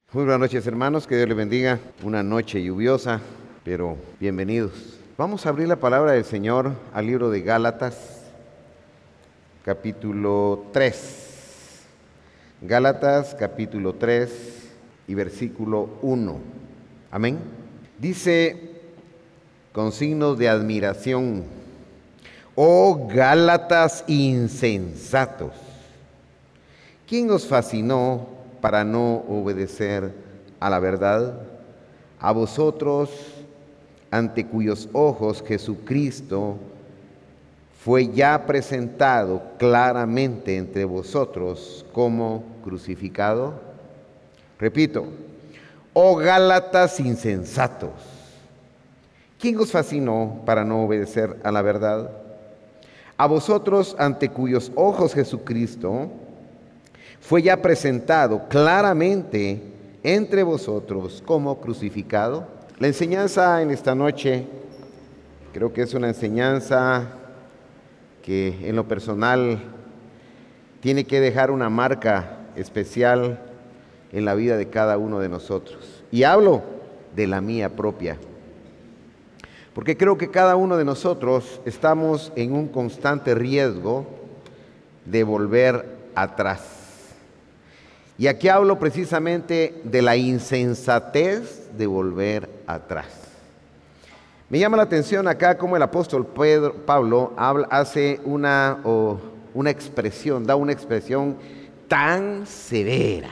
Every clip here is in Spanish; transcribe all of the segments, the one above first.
Muy buenas noches, hermanos, que Dios les bendiga. Una noche lluviosa, pero bienvenidos. Vamos a abrir la palabra del Señor al libro de Gálatas, capítulo 3. Gálatas, capítulo 3 y versículo 1. Amén. Dice con signos de admiración: oh Gálatas insensatos, ¿quién os fascinó para no obedecer a la verdad? A vosotros, ante cuyos ojos Jesucristo fue ya presentado claramente entre vosotros como crucificado. Repito, oh Gálatas insensatos, ¿quién os fascinó para no obedecer a la verdad? A vosotros, ante cuyos ojos Jesucristo fue ya presentado claramente entre vosotros como crucificado. La enseñanza en esta noche creo que es una enseñanza que en lo personal tiene que dejar una marca especial en la vida de cada uno de nosotros. Y hablo de la mía propia, porque creo que cada uno de nosotros estamos en un constante riesgo de volver atrás. Y aquí hablo precisamente de la insensatez de volver atrás. Me llama la atención acá cómo el apóstol Pablo hace una expresión, da una expresión tan severa.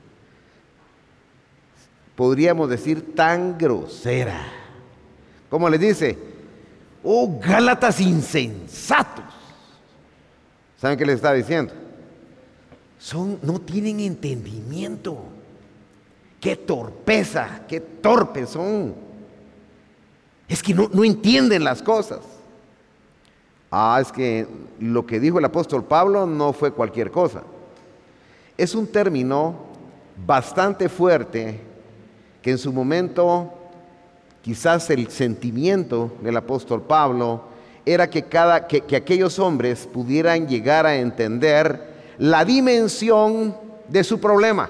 Podríamos decir tan grosera. ¿Cómo les dice? Oh, Gálatas insensatos. ¿Saben qué les está diciendo? No tienen entendimiento. Qué torpeza, qué torpes son. Es que no entienden las cosas. Es que lo que dijo el apóstol Pablo no fue cualquier cosa. Es un término bastante fuerte que en su momento quizás el sentimiento del apóstol Pablo era que aquellos hombres pudieran llegar a entender la dimensión de su problema.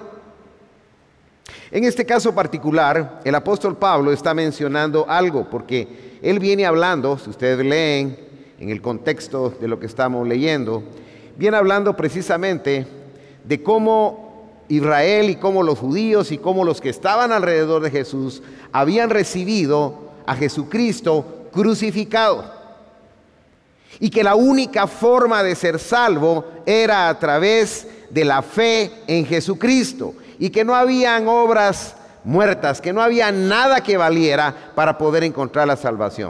En este caso particular, el apóstol Pablo está mencionando algo, porque él viene hablando, si ustedes leen en el contexto de lo que estamos leyendo, viene hablando precisamente de cómo Israel y cómo los judíos y cómo los que estaban alrededor de Jesús habían recibido a Jesucristo crucificado. Y que la única forma de ser salvo era a través de la fe en Jesucristo. Y que no habían obras muertas, que no había nada que valiera para poder encontrar la salvación.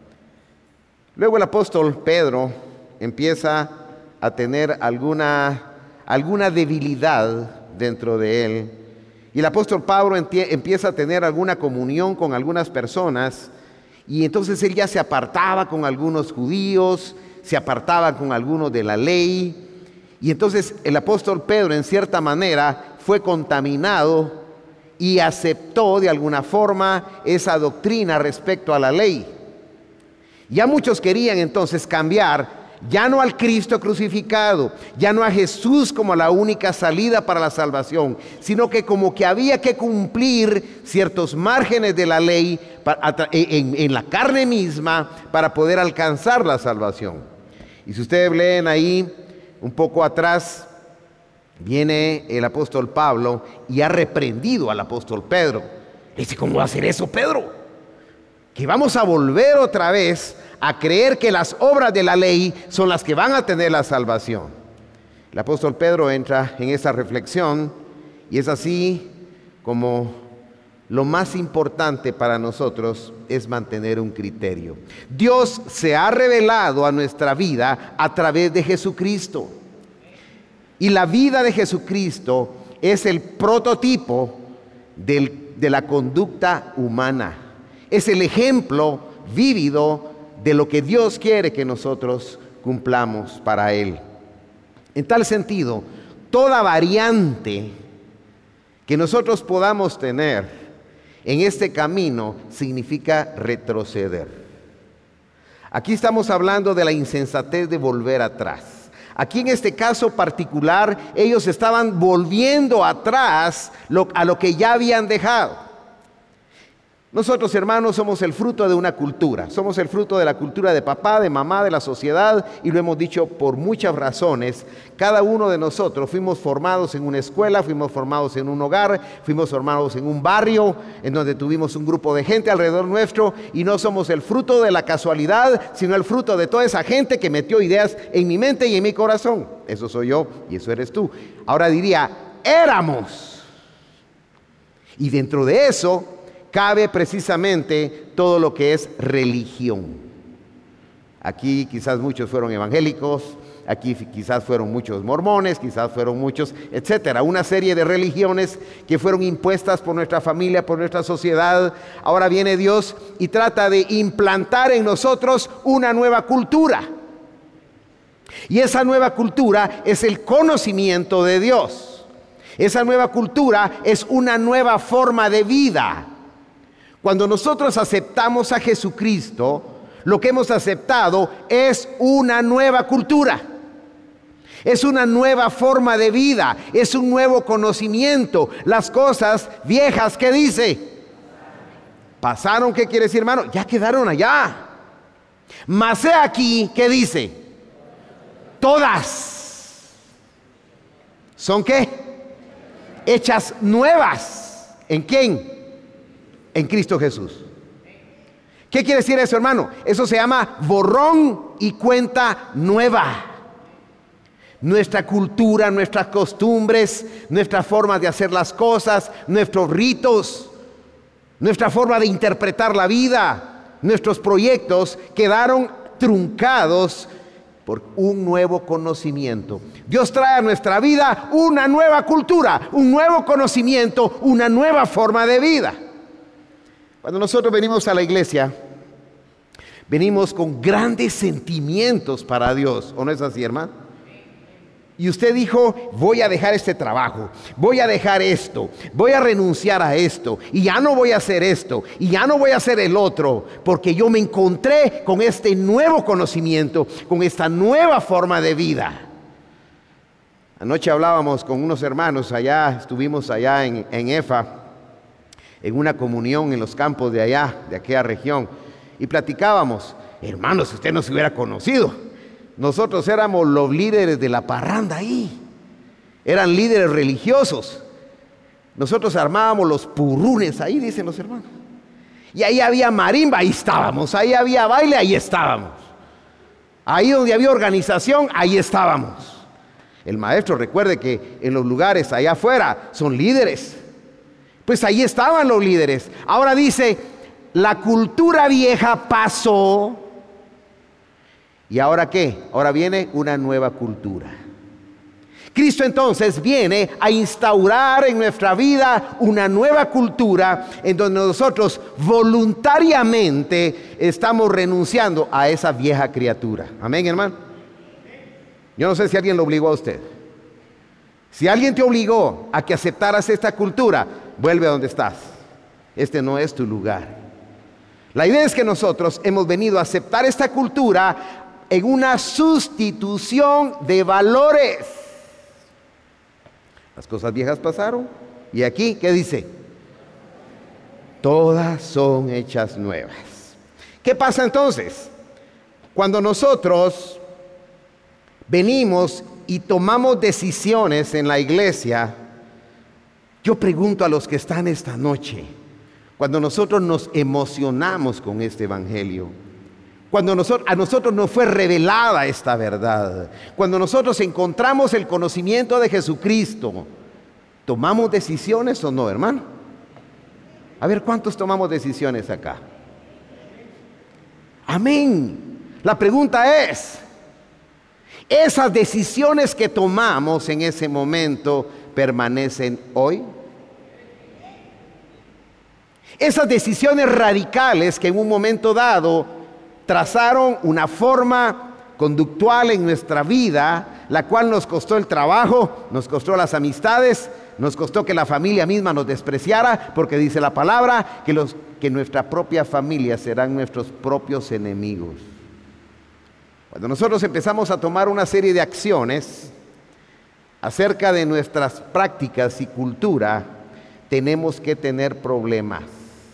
Luego el apóstol Pedro empieza a tener alguna debilidad dentro de él. Y el apóstol Pablo empieza a tener alguna comunión con algunas personas. Y entonces él ya se apartaba con algunos judíos, se apartaba con algunos de la ley. Y entonces el apóstol Pedro, en cierta manera, fue contaminado y aceptó de alguna forma esa doctrina respecto a la ley. Ya muchos querían entonces cambiar, ya no al Cristo crucificado, ya no a Jesús como la única salida para la salvación, sino que como que había que cumplir ciertos márgenes de la ley en la carne misma para poder alcanzar la salvación. Y si ustedes leen ahí un poco atrás, viene el apóstol Pablo y ha reprendido al apóstol Pedro. Le dice: ¿cómo va a hacer eso, Pedro? Que vamos a volver otra vez a creer que las obras de la ley son las que van a tener la salvación. El apóstol Pedro entra en esa reflexión y es así como lo más importante para nosotros es mantener un criterio. Dios se ha revelado a nuestra vida a través de Jesucristo. Y la vida de Jesucristo es el prototipo de la conducta humana. Es el ejemplo vívido de lo que Dios quiere que nosotros cumplamos para Él. En tal sentido, toda variante que nosotros podamos tener en este camino significa retroceder. Aquí estamos hablando de la insensatez de volver atrás. Aquí en este caso particular, ellos estaban volviendo atrás a lo que ya habían dejado. Nosotros, hermanos, somos el fruto de una cultura. Somos el fruto de la cultura de papá, de mamá, de la sociedad, y lo hemos dicho por muchas razones. Cada uno de nosotros fuimos formados en una escuela, fuimos formados en un hogar, fuimos formados en un barrio, en donde tuvimos un grupo de gente alrededor nuestro, y no somos el fruto de la casualidad, sino el fruto de toda esa gente que metió ideas en mi mente y en mi corazón. Eso soy yo y eso eres tú. Ahora diría, éramos. Y dentro de eso cabe precisamente todo lo que es religión. Aquí quizás muchos fueron evangélicos, aquí quizás fueron muchos mormones, quizás fueron muchos, etcétera. Una serie de religiones que fueron impuestas por nuestra familia, por nuestra sociedad. Ahora viene Dios y trata de implantar en nosotros una nueva cultura. Y esa nueva cultura es el conocimiento de Dios. Esa nueva cultura es una nueva forma de vida. Cuando nosotros aceptamos a Jesucristo, lo que hemos aceptado es una nueva cultura. Es una nueva forma de vida, es un nuevo conocimiento. Las cosas viejas, ¿qué dice? Pasaron, ¿qué quiere decir, hermano? Ya quedaron allá. Mas he aquí, ¿qué dice? Todas. ¿Son qué? Hechas nuevas. ¿En quién? En Cristo Jesús. ¿Qué quiere decir eso, hermano? Eso se llama borrón y cuenta nueva. Nuestra cultura, nuestras costumbres, nuestra forma de hacer las cosas, nuestros ritos, nuestra forma de interpretar la vida, nuestros proyectos quedaron truncados por un nuevo conocimiento. Dios trae a nuestra vida una nueva cultura, un nuevo conocimiento, una nueva forma de vida. Cuando nosotros venimos a la iglesia, venimos con grandes sentimientos para Dios, ¿o no es así, hermano? Y usted dijo, voy a dejar este trabajo, voy a dejar esto, voy a renunciar a esto, y ya no voy a hacer esto, y ya no voy a hacer el otro, porque yo me encontré con este nuevo conocimiento, con esta nueva forma de vida. Anoche hablábamos con unos hermanos allá, estuvimos allá en EFA, en una comunión en los campos de allá, de aquella región, y platicábamos, hermanos, si usted nos hubiera conocido, nosotros éramos los líderes de la parranda ahí, eran líderes religiosos, nosotros armábamos los purrunes ahí, dicen los hermanos, y ahí había marimba, ahí estábamos, ahí había baile, ahí estábamos, ahí donde había organización, ahí estábamos. El maestro, recuerde que en los lugares allá afuera son líderes. Pues ahí estaban los líderes. Ahora dice, la cultura vieja pasó. ¿Y ahora qué? Ahora viene una nueva cultura. Cristo entonces viene a instaurar en nuestra vida una nueva cultura en donde nosotros voluntariamente estamos renunciando a esa vieja criatura. Amén, hermano. Yo no sé si alguien lo obligó a usted. Si alguien te obligó a que aceptaras esta cultura, vuelve a donde estás. Este no es tu lugar. La idea es que nosotros hemos venido a aceptar esta cultura en una sustitución de valores. Las cosas viejas pasaron. Y aquí, ¿qué dice? Todas son hechas nuevas. ¿Qué pasa entonces? Cuando nosotros venimos y tomamos decisiones en la iglesia, yo pregunto a los que están esta noche, cuando nosotros nos emocionamos con este evangelio, cuando a nosotros nos fue revelada esta verdad, cuando nosotros encontramos el conocimiento de Jesucristo, ¿tomamos decisiones o no, hermano? A ver, ¿cuántos tomamos decisiones acá? Amén. La pregunta es, ¿esas decisiones que tomamos en ese momento permanecen hoy? Esas decisiones radicales que en un momento dado trazaron una forma conductual en nuestra vida, la cual nos costó el trabajo, nos costó las amistades, nos costó que la familia misma nos despreciara, porque dice la palabra que nuestra propia familia serán nuestros propios enemigos. Cuando nosotros empezamos a tomar una serie de acciones acerca de nuestras prácticas y cultura, tenemos que tener problemas.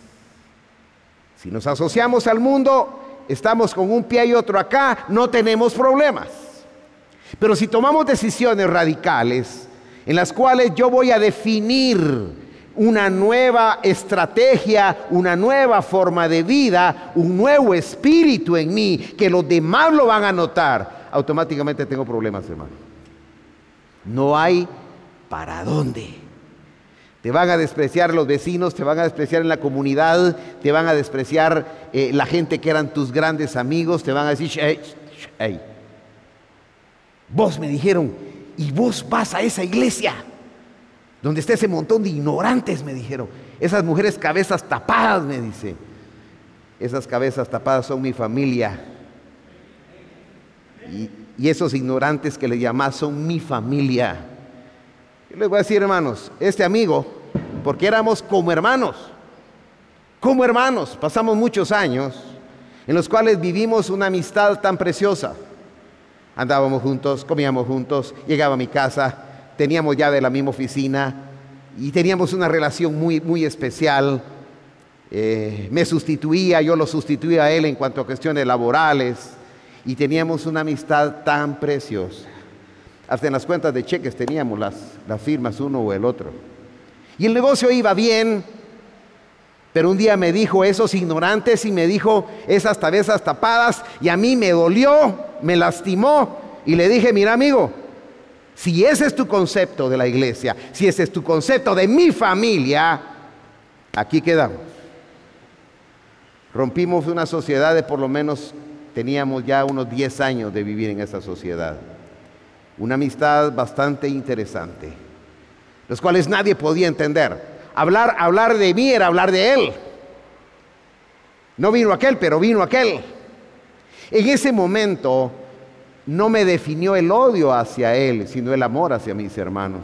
Si nos asociamos al mundo, estamos con un pie y otro acá, no tenemos problemas. Pero si tomamos decisiones radicales, en las cuales yo voy a definir una nueva estrategia, una nueva forma de vida, un nuevo espíritu en mí, que los demás lo van a notar, automáticamente tengo problemas, hermano. No hay para dónde. Te van a despreciar los vecinos, te van a despreciar en la comunidad, te van a despreciar la gente que eran tus grandes amigos, te van a decir, hey. Vos, me dijeron, y vos vas a esa iglesia donde está ese montón de ignorantes, me dijeron. Esas mujeres cabezas tapadas, me dice. Esas cabezas tapadas son mi familia. Y esos ignorantes que le llamás son mi familia. Yo les voy a decir, hermanos, este amigo, porque éramos como hermanos, pasamos muchos años en los cuales vivimos una amistad tan preciosa. Andábamos juntos, comíamos juntos, llegaba a mi casa, teníamos ya de la misma oficina y teníamos una relación muy, muy especial. Me sustituía, yo lo sustituía a él en cuanto a cuestiones laborales y teníamos una amistad tan preciosa. Hasta en las cuentas de cheques teníamos las firmas uno o el otro. Y el negocio iba bien, pero un día me dijo esos ignorantes y me dijo esas cabezas tapadas y a mí me dolió, me lastimó y le dije, mira amigo, si ese es tu concepto de la iglesia, si ese es tu concepto de mi familia, aquí quedamos. Rompimos una sociedad de por lo menos, teníamos ya unos 10 años de vivir en esa sociedad. Una amistad bastante interesante, los cuales nadie podía entender. Hablar de mí era hablar de él. No vino aquel, pero vino aquel. En ese momento no me definió el odio hacia él, sino el amor hacia mis hermanos.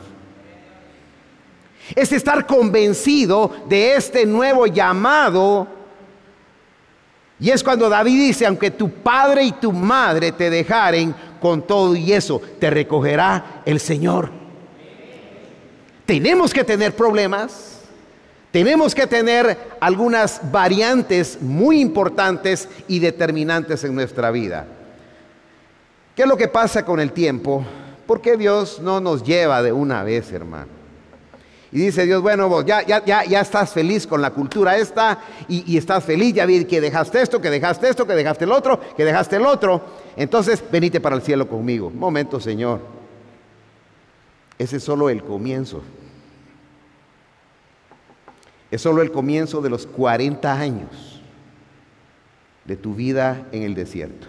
Es estar convencido de este nuevo llamado. Y es cuando David dice, aunque tu padre y tu madre te dejaren, con todo y eso te recogerá el Señor. Tenemos que tener problemas, tenemos que tener algunas variantes muy importantes y determinantes en nuestra vida. ¿Qué es lo que pasa con el tiempo? ¿Por qué Dios no nos lleva de una vez, hermano? Y dice Dios, bueno, vos ya estás feliz con la cultura esta y estás feliz, ya vi que dejaste esto, que dejaste esto, que dejaste el otro, que dejaste el otro. Entonces, venite para el cielo conmigo. Un momento, Señor. Ese es solo el comienzo. Es solo el comienzo de los 40 años de tu vida en el desierto.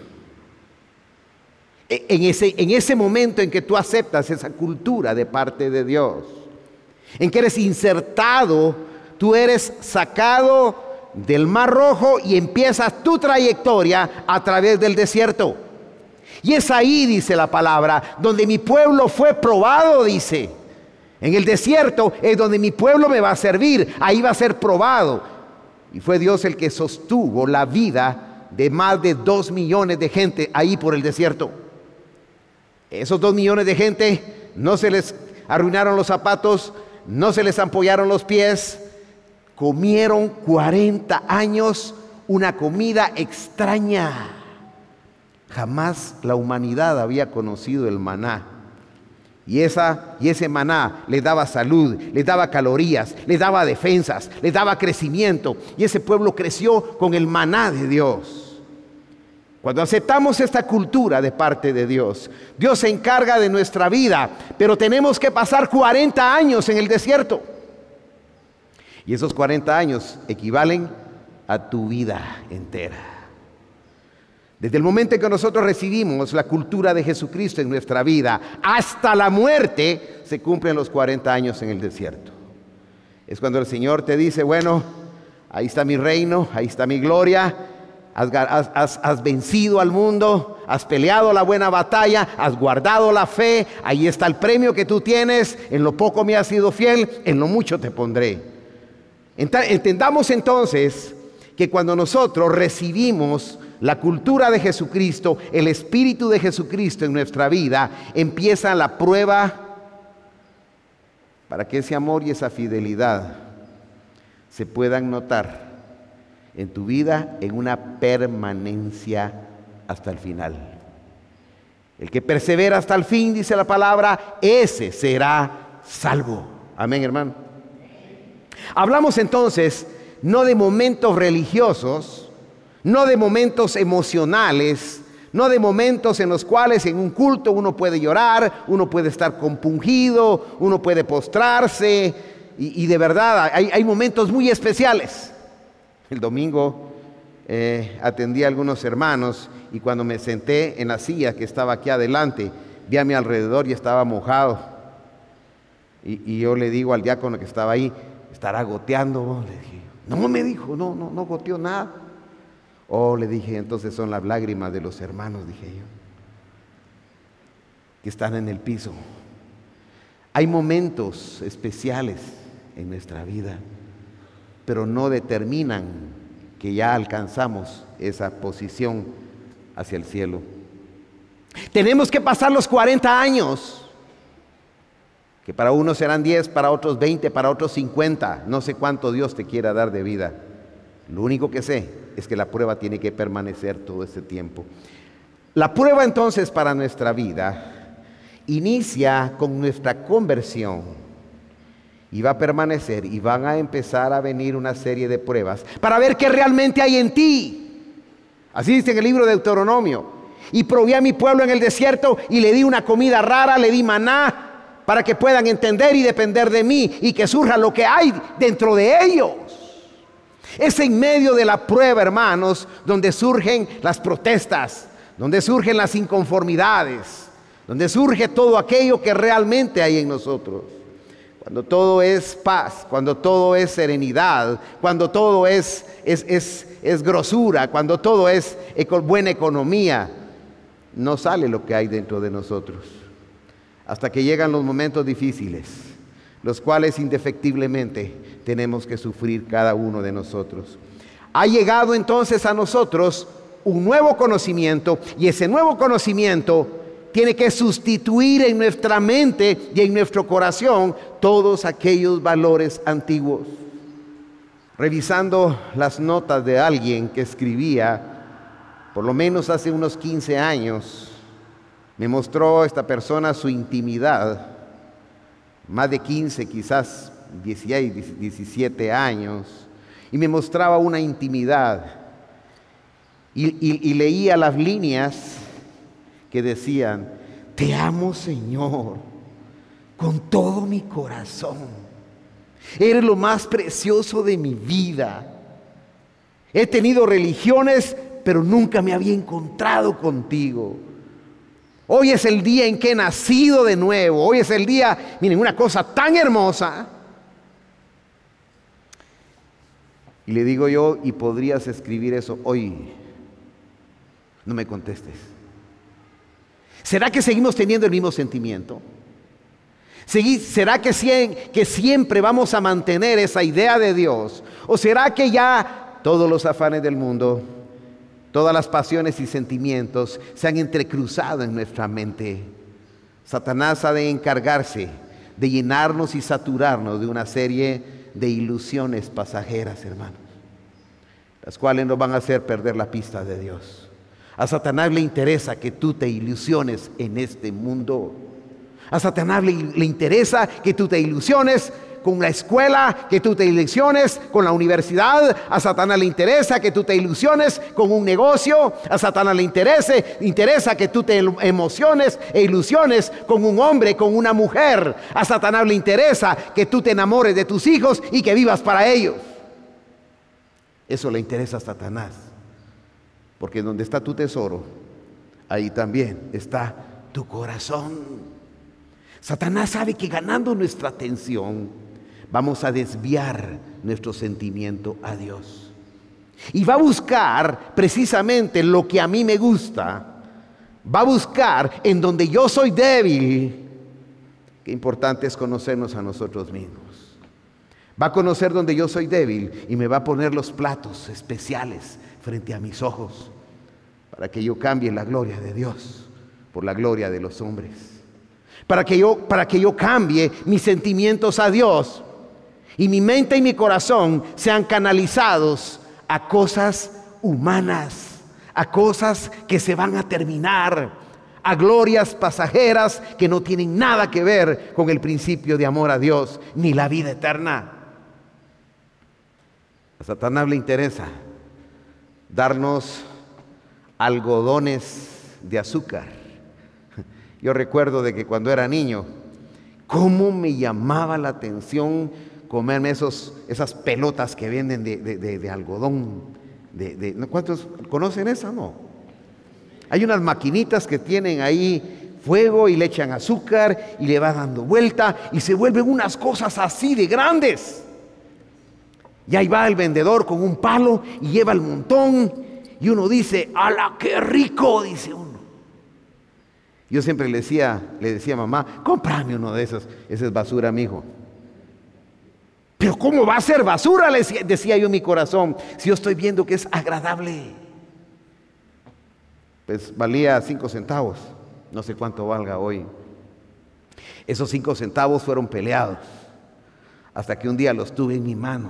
En ese momento en que tú aceptas esa cultura de parte de Dios, en que eres insertado, tú eres sacado del Mar Rojo y empiezas tu trayectoria a través del desierto. Y es ahí, dice la palabra, donde mi pueblo fue probado, dice. En el desierto es donde mi pueblo me va a servir, ahí va a ser probado. Y fue Dios el que sostuvo la vida de más de 2 millones de gente ahí por el desierto. Esos 2 millones de gente no se les arruinaron los zapatos, no se les ampollaron los pies, comieron 40 años una comida extraña. Jamás la humanidad había conocido el maná. Y ese maná les daba salud, les daba calorías, les daba defensas, les daba crecimiento. Y ese pueblo creció con el maná de Dios. Cuando aceptamos esta cultura de parte de Dios, Dios se encarga de nuestra vida, pero tenemos que pasar 40 años en el desierto. Y esos 40 años equivalen a tu vida entera. Desde el momento en que nosotros recibimos la cultura de Jesucristo en nuestra vida, hasta la muerte, se cumplen los 40 años en el desierto. Es cuando el Señor te dice, bueno, ahí está mi reino, ahí está mi gloria, has vencido al mundo, has peleado la buena batalla, has guardado la fe, ahí está el premio que tú tienes, en lo poco me has sido fiel, en lo mucho te pondré. Entendamos entonces que cuando nosotros recibimos la cultura de Jesucristo, el Espíritu de Jesucristo en nuestra vida, empieza la prueba para que ese amor y esa fidelidad se puedan notar en tu vida en una permanencia hasta el final. El que persevera hasta el fin, dice la palabra, ese será salvo. Amén, hermano. Hablamos entonces no de momentos religiosos, no de momentos emocionales, no de momentos en los cuales en un culto uno puede llorar, uno puede estar compungido, uno puede postrarse, y de verdad hay momentos muy especiales. El domingo atendí a algunos hermanos y cuando me senté en la silla que estaba aquí adelante, vi a mi alrededor y estaba mojado. Y yo le digo al diácono que estaba ahí, ¿estará goteando? Le dije, no, me dijo, no goteó nada. Oh, le dije, entonces son las lágrimas de los hermanos, dije yo, que están en el piso. Hay momentos especiales en nuestra vida, pero no determinan que ya alcanzamos esa posición hacia el cielo. Tenemos que pasar los 40 años, que para unos serán 10, para otros 20, para otros 50, no sé cuánto Dios te quiera dar de vida. Lo único que sé es que la prueba tiene que permanecer todo ese tiempo. La prueba entonces para nuestra vida inicia con nuestra conversión y va a permanecer y van a empezar a venir una serie de pruebas para ver qué realmente hay en ti. Así dice en el libro de Deuteronomio: y probé a mi pueblo en el desierto y le di una comida rara, le di maná, para que puedan entender y depender de mí y que surja lo que hay dentro de ellos. Es en medio de la prueba, hermanos, donde surgen las protestas, donde surgen las inconformidades, donde surge todo aquello que realmente hay en nosotros. Cuando todo es paz, cuando todo es serenidad, cuando todo es grosura, cuando todo es buena economía, no sale lo que hay dentro de nosotros. Hasta que llegan los momentos difíciles, los cuales indefectiblemente tenemos que sufrir cada uno de nosotros. Ha llegado entonces a nosotros un nuevo conocimiento, y ese nuevo conocimiento tiene que sustituir en nuestra mente y en nuestro corazón todos aquellos valores antiguos. Revisando las notas de alguien que escribía, por lo menos hace unos 15 años, me mostró esta persona su intimidad, más de 15, quizás 16, 17 años, y me mostraba una intimidad, y leía las líneas que decían: te amo, Señor, con todo mi corazón, eres lo más precioso de mi vida, he tenido religiones, pero nunca me había encontrado contigo. Hoy es el día en que he nacido de nuevo. Hoy es el día, miren, una cosa tan hermosa. Y le digo yo, ¿y podrías escribir eso hoy? No me contestes. ¿Será que seguimos teniendo el mismo sentimiento? ¿Será que siempre vamos a mantener esa idea de Dios? ¿O será que ya todos los afanes del mundo, todas las pasiones y sentimientos se han entrecruzado en nuestra mente? Satanás ha de encargarse de llenarnos y saturarnos de una serie de ilusiones pasajeras, hermanos, las cuales nos van a hacer perder la pista de Dios. A Satanás le interesa que tú te ilusiones en este mundo. A Satanás le interesa que tú te ilusiones con la escuela, que tú te ilusiones con la universidad. A Satanás le interesa que tú te ilusiones con un negocio. A Satanás le interesa que tú te emociones e ilusiones con un hombre, con una mujer. A Satanás le interesa que tú te enamores de tus hijos y que vivas para ellos. Eso le interesa a Satanás, porque donde está tu tesoro, ahí también está tu corazón. Satanás sabe que ganando nuestra atención vamos a desviar nuestro sentimiento a Dios. Y va a buscar precisamente lo que a mí me gusta. Va a buscar en donde yo soy débil. Qué importante es conocernos a nosotros mismos. Va a conocer donde yo soy débil y me va a poner los platos especiales frente a mis ojos. para que yo cambie la gloria de Dios por la gloria de los hombres. Para que yo cambie mis sentimientos a Dios y mi mente y mi corazón sean canalizados a cosas humanas, a cosas que se van a terminar, a glorias pasajeras que no tienen nada que ver con el principio de amor a Dios ni la vida eterna. A Satanás le interesa darnos algodones de azúcar. Yo recuerdo de que cuando era niño, cómo me llamaba la atención comerme esas pelotas que venden de algodón. ¿Cuántos conocen esa? No. Hay unas maquinitas que tienen ahí fuego y le echan azúcar y le va dando vuelta y se vuelven unas cosas así de grandes. Y ahí va el vendedor con un palo y lleva el montón y uno dice, ¡ala, qué rico!, dice uno. Yo siempre le decía a mamá, cómprame uno de esos, esa es basura, mijo. Pero ¿cómo va a ser basura?, decía yo en mi corazón, si yo estoy viendo que es agradable. Pues valía 5 centavos, no sé cuánto valga hoy. Esos 5 centavos fueron peleados, hasta que un día los tuve en mi mano.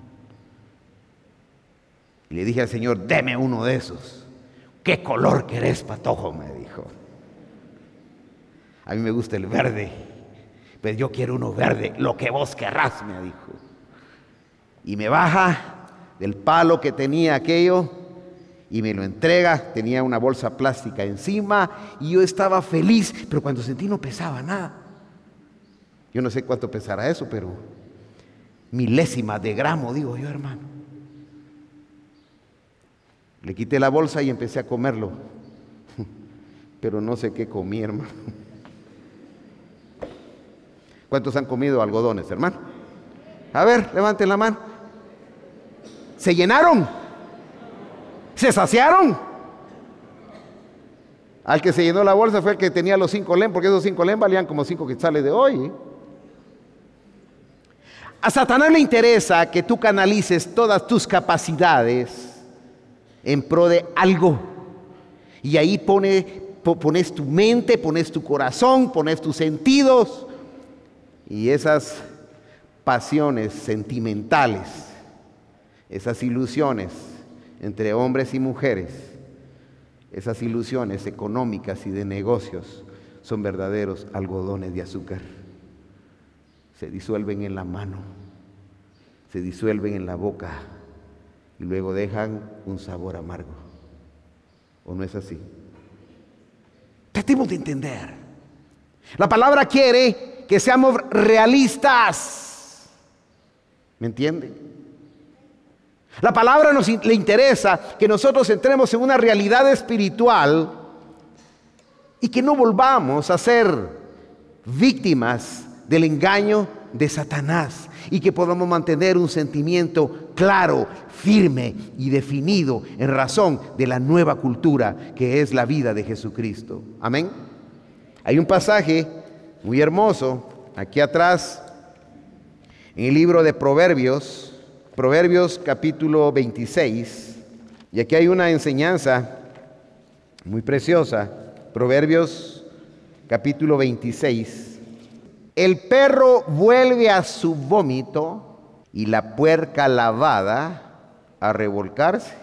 Y le dije al Señor, deme uno de esos. ¿Qué color querés, patojo?, me dijo. A mí me gusta el verde, pero yo quiero uno verde, lo que vos querrás, me dijo. Y me baja del palo que tenía aquello y me lo entrega. Tenía una bolsa plástica encima y yo estaba feliz, pero cuando sentí no pesaba nada. Yo no sé cuánto pesará eso, pero milésimas de gramo, digo yo, hermano. Le quité la bolsa y empecé a comerlo, pero no sé qué comí, hermano. ¿Cuántos han comido algodones, hermano? A ver, levanten la mano. ¿Se llenaron? ¿Se saciaron? Al que se llenó la bolsa fue el que tenía los 5 lem, porque esos 5 lem valían como 5 quetzales de hoy. A Satanás le interesa que tú canalices todas tus capacidades en pro de algo. Y ahí pones tu mente, pones tu corazón, pones tus sentidos. Y esas pasiones sentimentales, esas ilusiones entre hombres y mujeres, esas ilusiones económicas y de negocios son verdaderos algodones de azúcar. Se disuelven en la mano, se disuelven en la boca y luego dejan un sabor amargo. ¿O no es así? Tratemos de entender. La palabra quiere que seamos realistas. ¿Me entienden? La palabra le interesa que nosotros entremos en una realidad espiritual y que no volvamos a ser víctimas del engaño de Satanás y que podamos mantener un sentimiento claro, firme y definido en razón de la nueva cultura que es la vida de Jesucristo. Amén. Hay un pasaje muy hermoso aquí atrás en el libro de Proverbios capítulo 26, y aquí hay una enseñanza muy preciosa. Proverbios capítulo 26. El perro vuelve a su vómito y la puerca lavada a revolcarse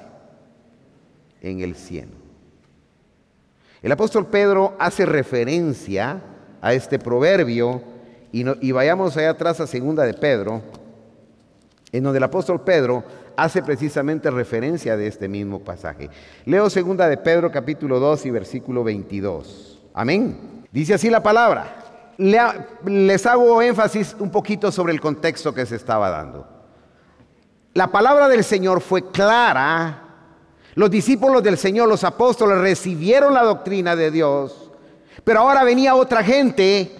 en el cieno. El apóstol Pedro hace referencia a este proverbio y vayamos allá atrás a 2 de Pedro, en donde el apóstol Pedro hace precisamente referencia de este mismo pasaje. Leo 2 de Pedro capítulo 2 y versículo 22. Amén. Dice así la palabra. Les hago énfasis un poquito sobre el contexto que se estaba dando. La palabra del Señor fue clara. Los discípulos del Señor, los apóstoles, recibieron la doctrina de Dios, pero ahora venía otra gente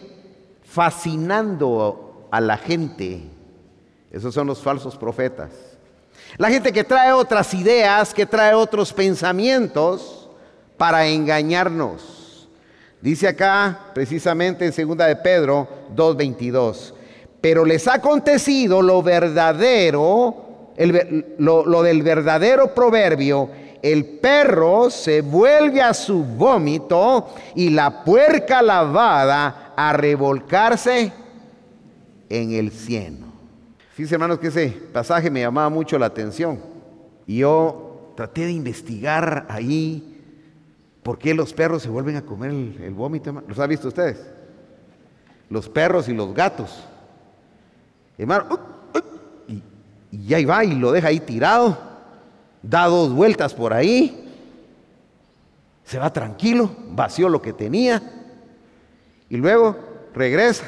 fascinando a la gente. Esos son los falsos profetas. La gente que trae otras ideas, que trae otros pensamientos para engañarnos. Dice acá, precisamente en 2 de Pedro 2:22, pero les ha acontecido lo verdadero, lo del verdadero proverbio, el perro se vuelve a su vómito y la puerca lavada a revolcarse en el cieno. Fíjense, hermanos, que ese pasaje me llamaba mucho la atención. Y yo traté de investigar ahí por qué los perros se vuelven a comer el vómito, hermano. ¿Los han visto ustedes? Los perros y los gatos. Hermano, y ahí va y lo deja ahí tirado, da 2 vueltas por ahí, se va tranquilo, vació lo que tenía y luego regresa.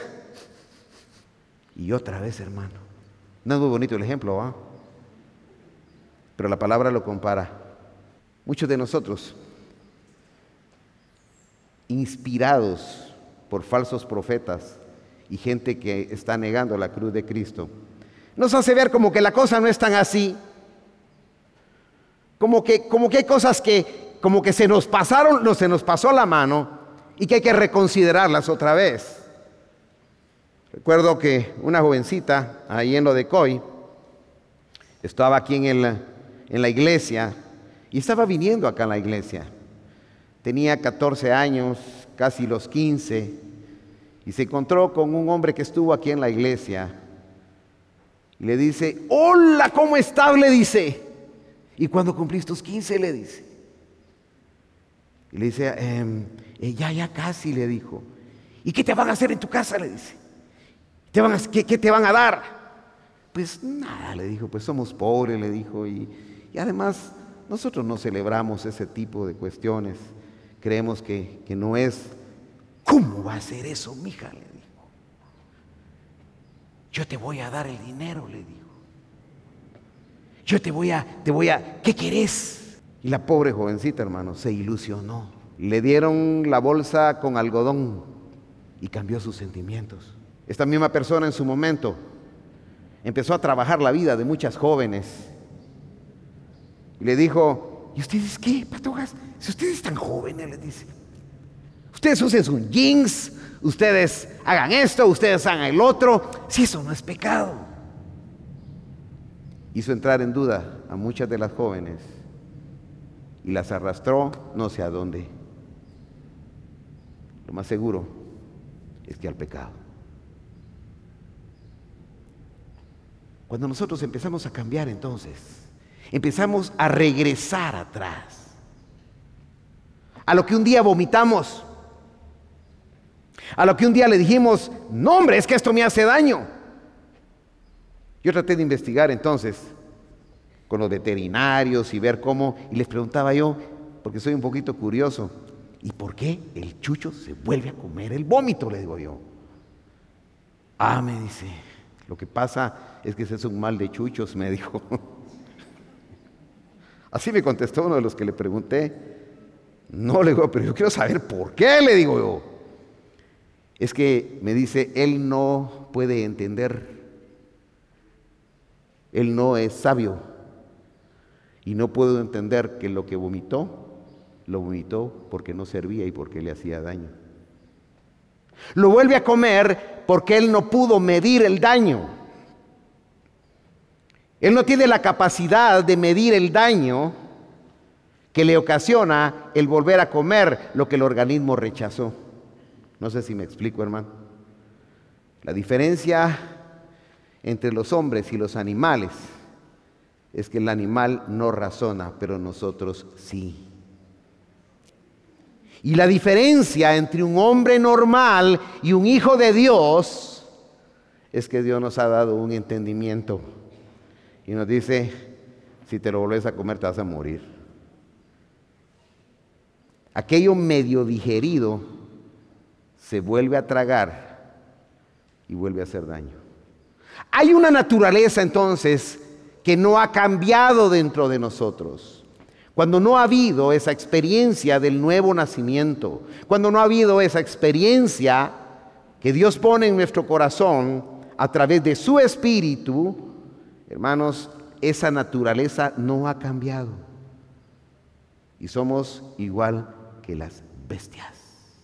Y otra vez, hermano. No es muy bonito el ejemplo, ¿va? Pero la palabra lo compara. Muchos de nosotros, inspirados por falsos profetas y gente que está negando la cruz de Cristo, nos hace ver como que la cosa no es tan así, como que hay cosas que como que se nos pasaron, no se nos pasó la mano y que hay que reconsiderarlas otra vez. Recuerdo que una jovencita ahí en Lodecoy estaba aquí en la iglesia y estaba viniendo acá en la iglesia. Tenía 14 años, casi los 15, y se encontró con un hombre que estuvo aquí en la iglesia. Y le dice, hola, ¿cómo estás? Le dice. ¿Y cuando cumplís tus 15? Le dice. Y le dice, ya casi, le dijo. ¿Y qué te van a hacer en tu casa? Le dice. ¿Qué te van a dar? Pues nada, le dijo, pues somos pobres, le dijo. Y además, nosotros no celebramos ese tipo de cuestiones. Creemos que no es. ¿Cómo va a ser eso, mija? Le dijo. Yo te voy a dar el dinero, le dijo. Yo te voy a, ¿qué querés? Y la pobre jovencita, hermano, se ilusionó. Le dieron la bolsa con algodón y cambió sus sentimientos. Esta misma persona en su momento empezó a trabajar la vida de muchas jóvenes. Y le dijo, ¿y ustedes qué, patojas? Si ustedes están jóvenes, les dice. Ustedes usen sus jeans, ustedes hagan esto, ustedes hagan el otro. Si eso no es pecado. Hizo entrar en duda a muchas de las jóvenes y las arrastró no sé a dónde. Lo más seguro es que al pecado. Cuando nosotros empezamos a cambiar, entonces, empezamos a regresar atrás a lo que un día vomitamos, a lo que un día le dijimos, no hombre, es que esto me hace daño. Yo traté de investigar entonces con los veterinarios y ver cómo, y les preguntaba yo, porque soy un poquito curioso, ¿y por qué el chucho se vuelve a comer el vómito? Le digo yo. Me dice, lo que pasa es que ese es un mal de chuchos, me dijo. Así me contestó uno de los que le pregunté. No, le digo, pero yo quiero saber por qué, le digo yo. Es que me dice, él no puede entender, él no es sabio y no puedo entender que lo que vomitó, lo vomitó porque no servía y porque le hacía daño. Lo vuelve a comer porque él no pudo medir el daño. Él no tiene la capacidad de medir el daño que le ocasiona el volver a comer lo que el organismo rechazó. No sé si me explico, hermano. La diferencia entre los hombres y los animales es que el animal no razona, pero nosotros sí. Y la diferencia entre un hombre normal y un hijo de Dios es que Dios nos ha dado un entendimiento y nos dice, si te lo volvés a comer te vas a morir. Aquello medio digerido se vuelve a tragar y vuelve a hacer daño. Hay una naturaleza entonces que no ha cambiado dentro de nosotros. Cuando no ha habido esa experiencia del nuevo nacimiento, cuando no ha habido esa experiencia que Dios pone en nuestro corazón a través de su Espíritu, hermanos, esa naturaleza no ha cambiado. Y somos igual que las bestias.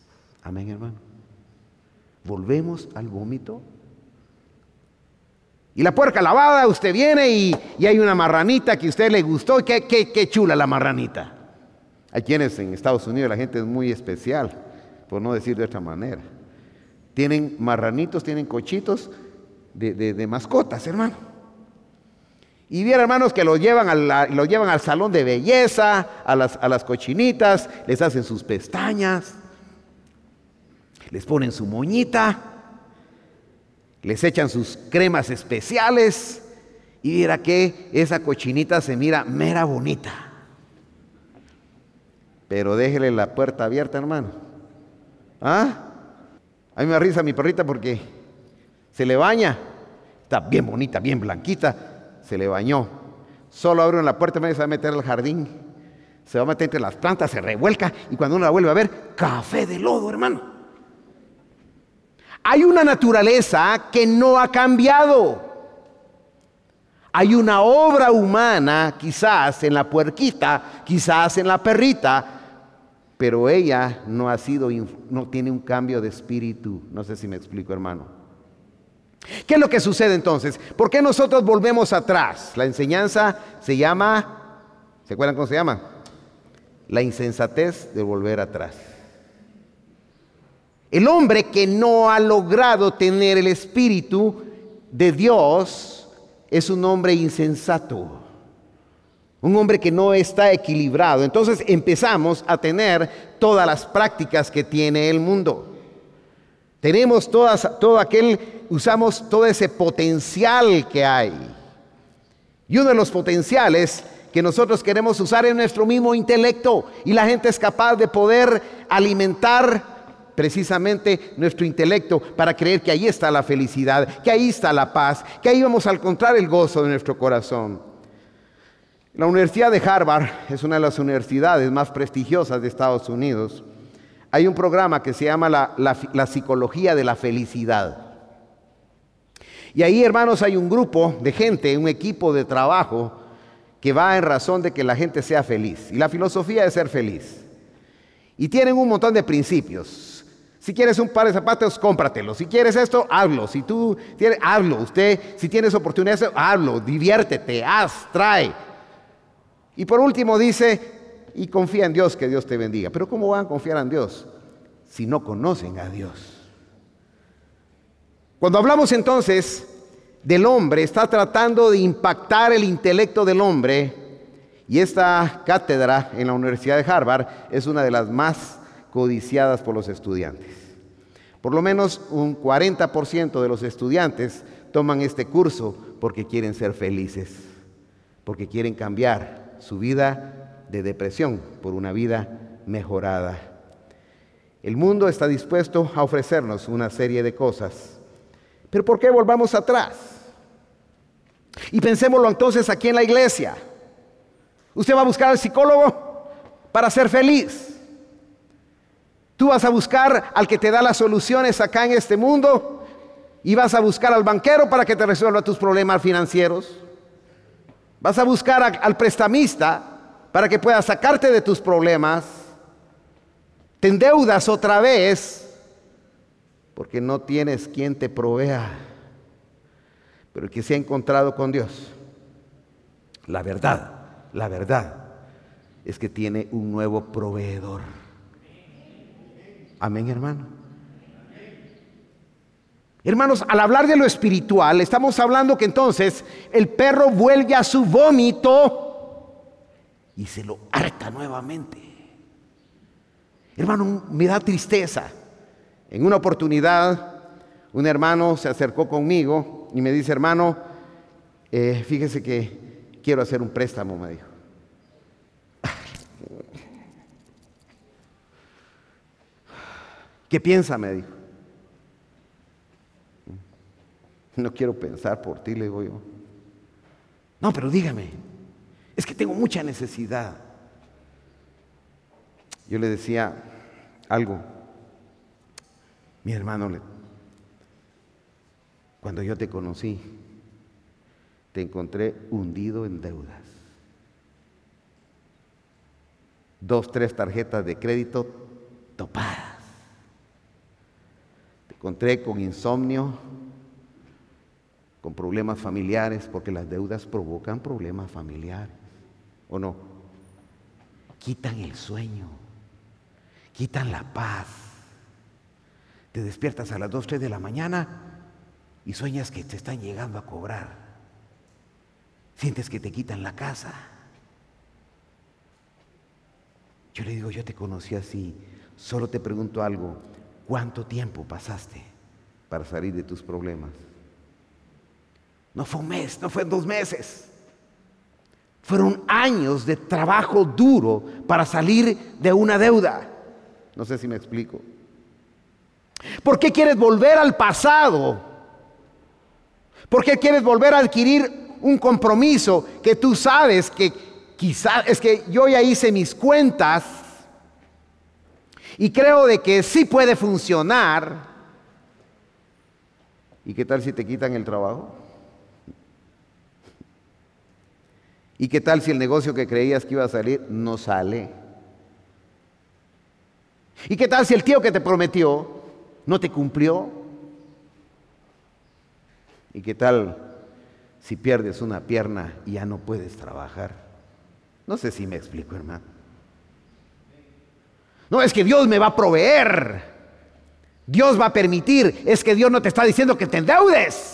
Amén, hermano. Volvemos al vómito. Y la puerca lavada, usted viene y hay una marranita que a usted le gustó. Qué chula la marranita. Hay quienes en Estados Unidos, la gente es muy especial, por no decir de otra manera. Tienen marranitos, tienen cochitos de mascotas, hermano. Y viera, hermanos, que lo llevan al salón de belleza, a las cochinitas, les hacen sus pestañas, les ponen su moñita, les echan sus cremas especiales, y viera que esa cochinita se mira mera bonita. Pero déjele la puerta abierta, hermano. ¿Ah? A mí me da risa mi perrita porque se le baña, está bien bonita, bien blanquita, se le bañó. Solo abre la puerta, se va a meter al jardín, se va a meter entre las plantas, se revuelca, y cuando uno la vuelve a ver, café de lodo, hermano. Hay una naturaleza que no ha cambiado. Hay una obra humana, quizás en la puerquita, quizás en la perrita, pero ella no tiene un cambio de espíritu. No sé si me explico, hermano. ¿Qué es lo que sucede entonces? ¿Por qué nosotros volvemos atrás? La enseñanza se llama, ¿se acuerdan cómo se llama? La insensatez de volver atrás. El hombre que no ha logrado tener el espíritu de Dios es un hombre insensato. Un hombre que no está equilibrado. Entonces empezamos a tener todas las prácticas que tiene el mundo. Tenemos usamos todo ese potencial que hay. Y uno de los potenciales que nosotros queremos usar es nuestro mismo intelecto. Y la gente es capaz de poder alimentar precisamente nuestro intelecto para creer que ahí está la felicidad, que ahí está la paz, que ahí vamos a encontrar el gozo de nuestro corazón. La Universidad de Harvard es una de las universidades más prestigiosas de Estados Unidos. Hay un programa que se llama la psicología de la felicidad. Y ahí, hermanos, hay un grupo de gente, un equipo de trabajo que va en razón de que la gente sea feliz. Y la filosofía es ser feliz. Y tienen un montón de principios. Si quieres un par de zapatos, cómpratelo. Si quieres esto, hazlo. Si tú tienes, hazlo. Usted, si tienes oportunidad, hazlo. Diviértete, trae. Y por último dice, y confía en Dios, que Dios te bendiga. Pero ¿cómo van a confiar en Dios si no conocen a Dios? Cuando hablamos entonces del hombre, está tratando de impactar el intelecto del hombre, y esta cátedra en la Universidad de Harvard es una de las más codiciadas por los estudiantes. Por lo menos un 40% de los estudiantes toman este curso porque quieren ser felices, porque quieren cambiar su vida de depresión por una vida mejorada. El mundo está dispuesto a ofrecernos una serie de cosas. Pero ¿por qué volvamos atrás? Y pensémoslo entonces aquí en la iglesia. Usted va a buscar al psicólogo para ser feliz. Tú vas a buscar al que te da las soluciones acá en este mundo, y vas a buscar al banquero para que te resuelva tus problemas financieros. Vas a buscar al prestamista para que pueda sacarte de tus problemas. Te endeudas otra vez porque no tienes quien te provea. Pero el que se ha encontrado con Dios, la verdad es que tiene un nuevo proveedor. Amén, hermano. Hermanos, al hablar de lo espiritual, estamos hablando que entonces el perro vuelve a su vómito y se lo harta nuevamente. Hermano, me da tristeza. En una oportunidad, un hermano se acercó conmigo y me dice, hermano, fíjese que quiero hacer un préstamo, me dijo. ¿Qué piensa?, me dijo. No quiero pensar por ti, le digo yo. No, pero dígame, es que tengo mucha necesidad. Yo le decía algo. Mi hermano, cuando yo te conocí, te encontré hundido en deudas. 2, 3 tarjetas de crédito topadas. Te encontré con insomnio, con problemas familiares, porque las deudas provocan problemas familiares, ¿o no? Quitan el sueño, quitan la paz. Te despiertas a las 2, 3 de la mañana y sueñas que te están llegando a cobrar. Sientes que te quitan la casa. Yo le digo, yo te conocí así. Solo te pregunto algo, ¿cuánto tiempo pasaste para salir de tus problemas? No fue un mes, no fue 2 meses. Fueron años de trabajo duro para salir de una deuda. No sé si me explico. ¿Por qué quieres volver al pasado? ¿Por qué quieres volver a adquirir un compromiso que tú sabes que quizás es que yo ya hice mis cuentas y creo de que sí puede funcionar? ¿Y qué tal si te quitan el trabajo? ¿Y qué tal si el negocio que creías que iba a salir no sale? ¿Y qué tal si el tío que te prometió no te cumplió? ¿Y qué tal si pierdes una pierna y ya no puedes trabajar? No sé si me explico, hermano. No, es que Dios me va a proveer. Dios va a permitir. Es que Dios no te está diciendo que te endeudes.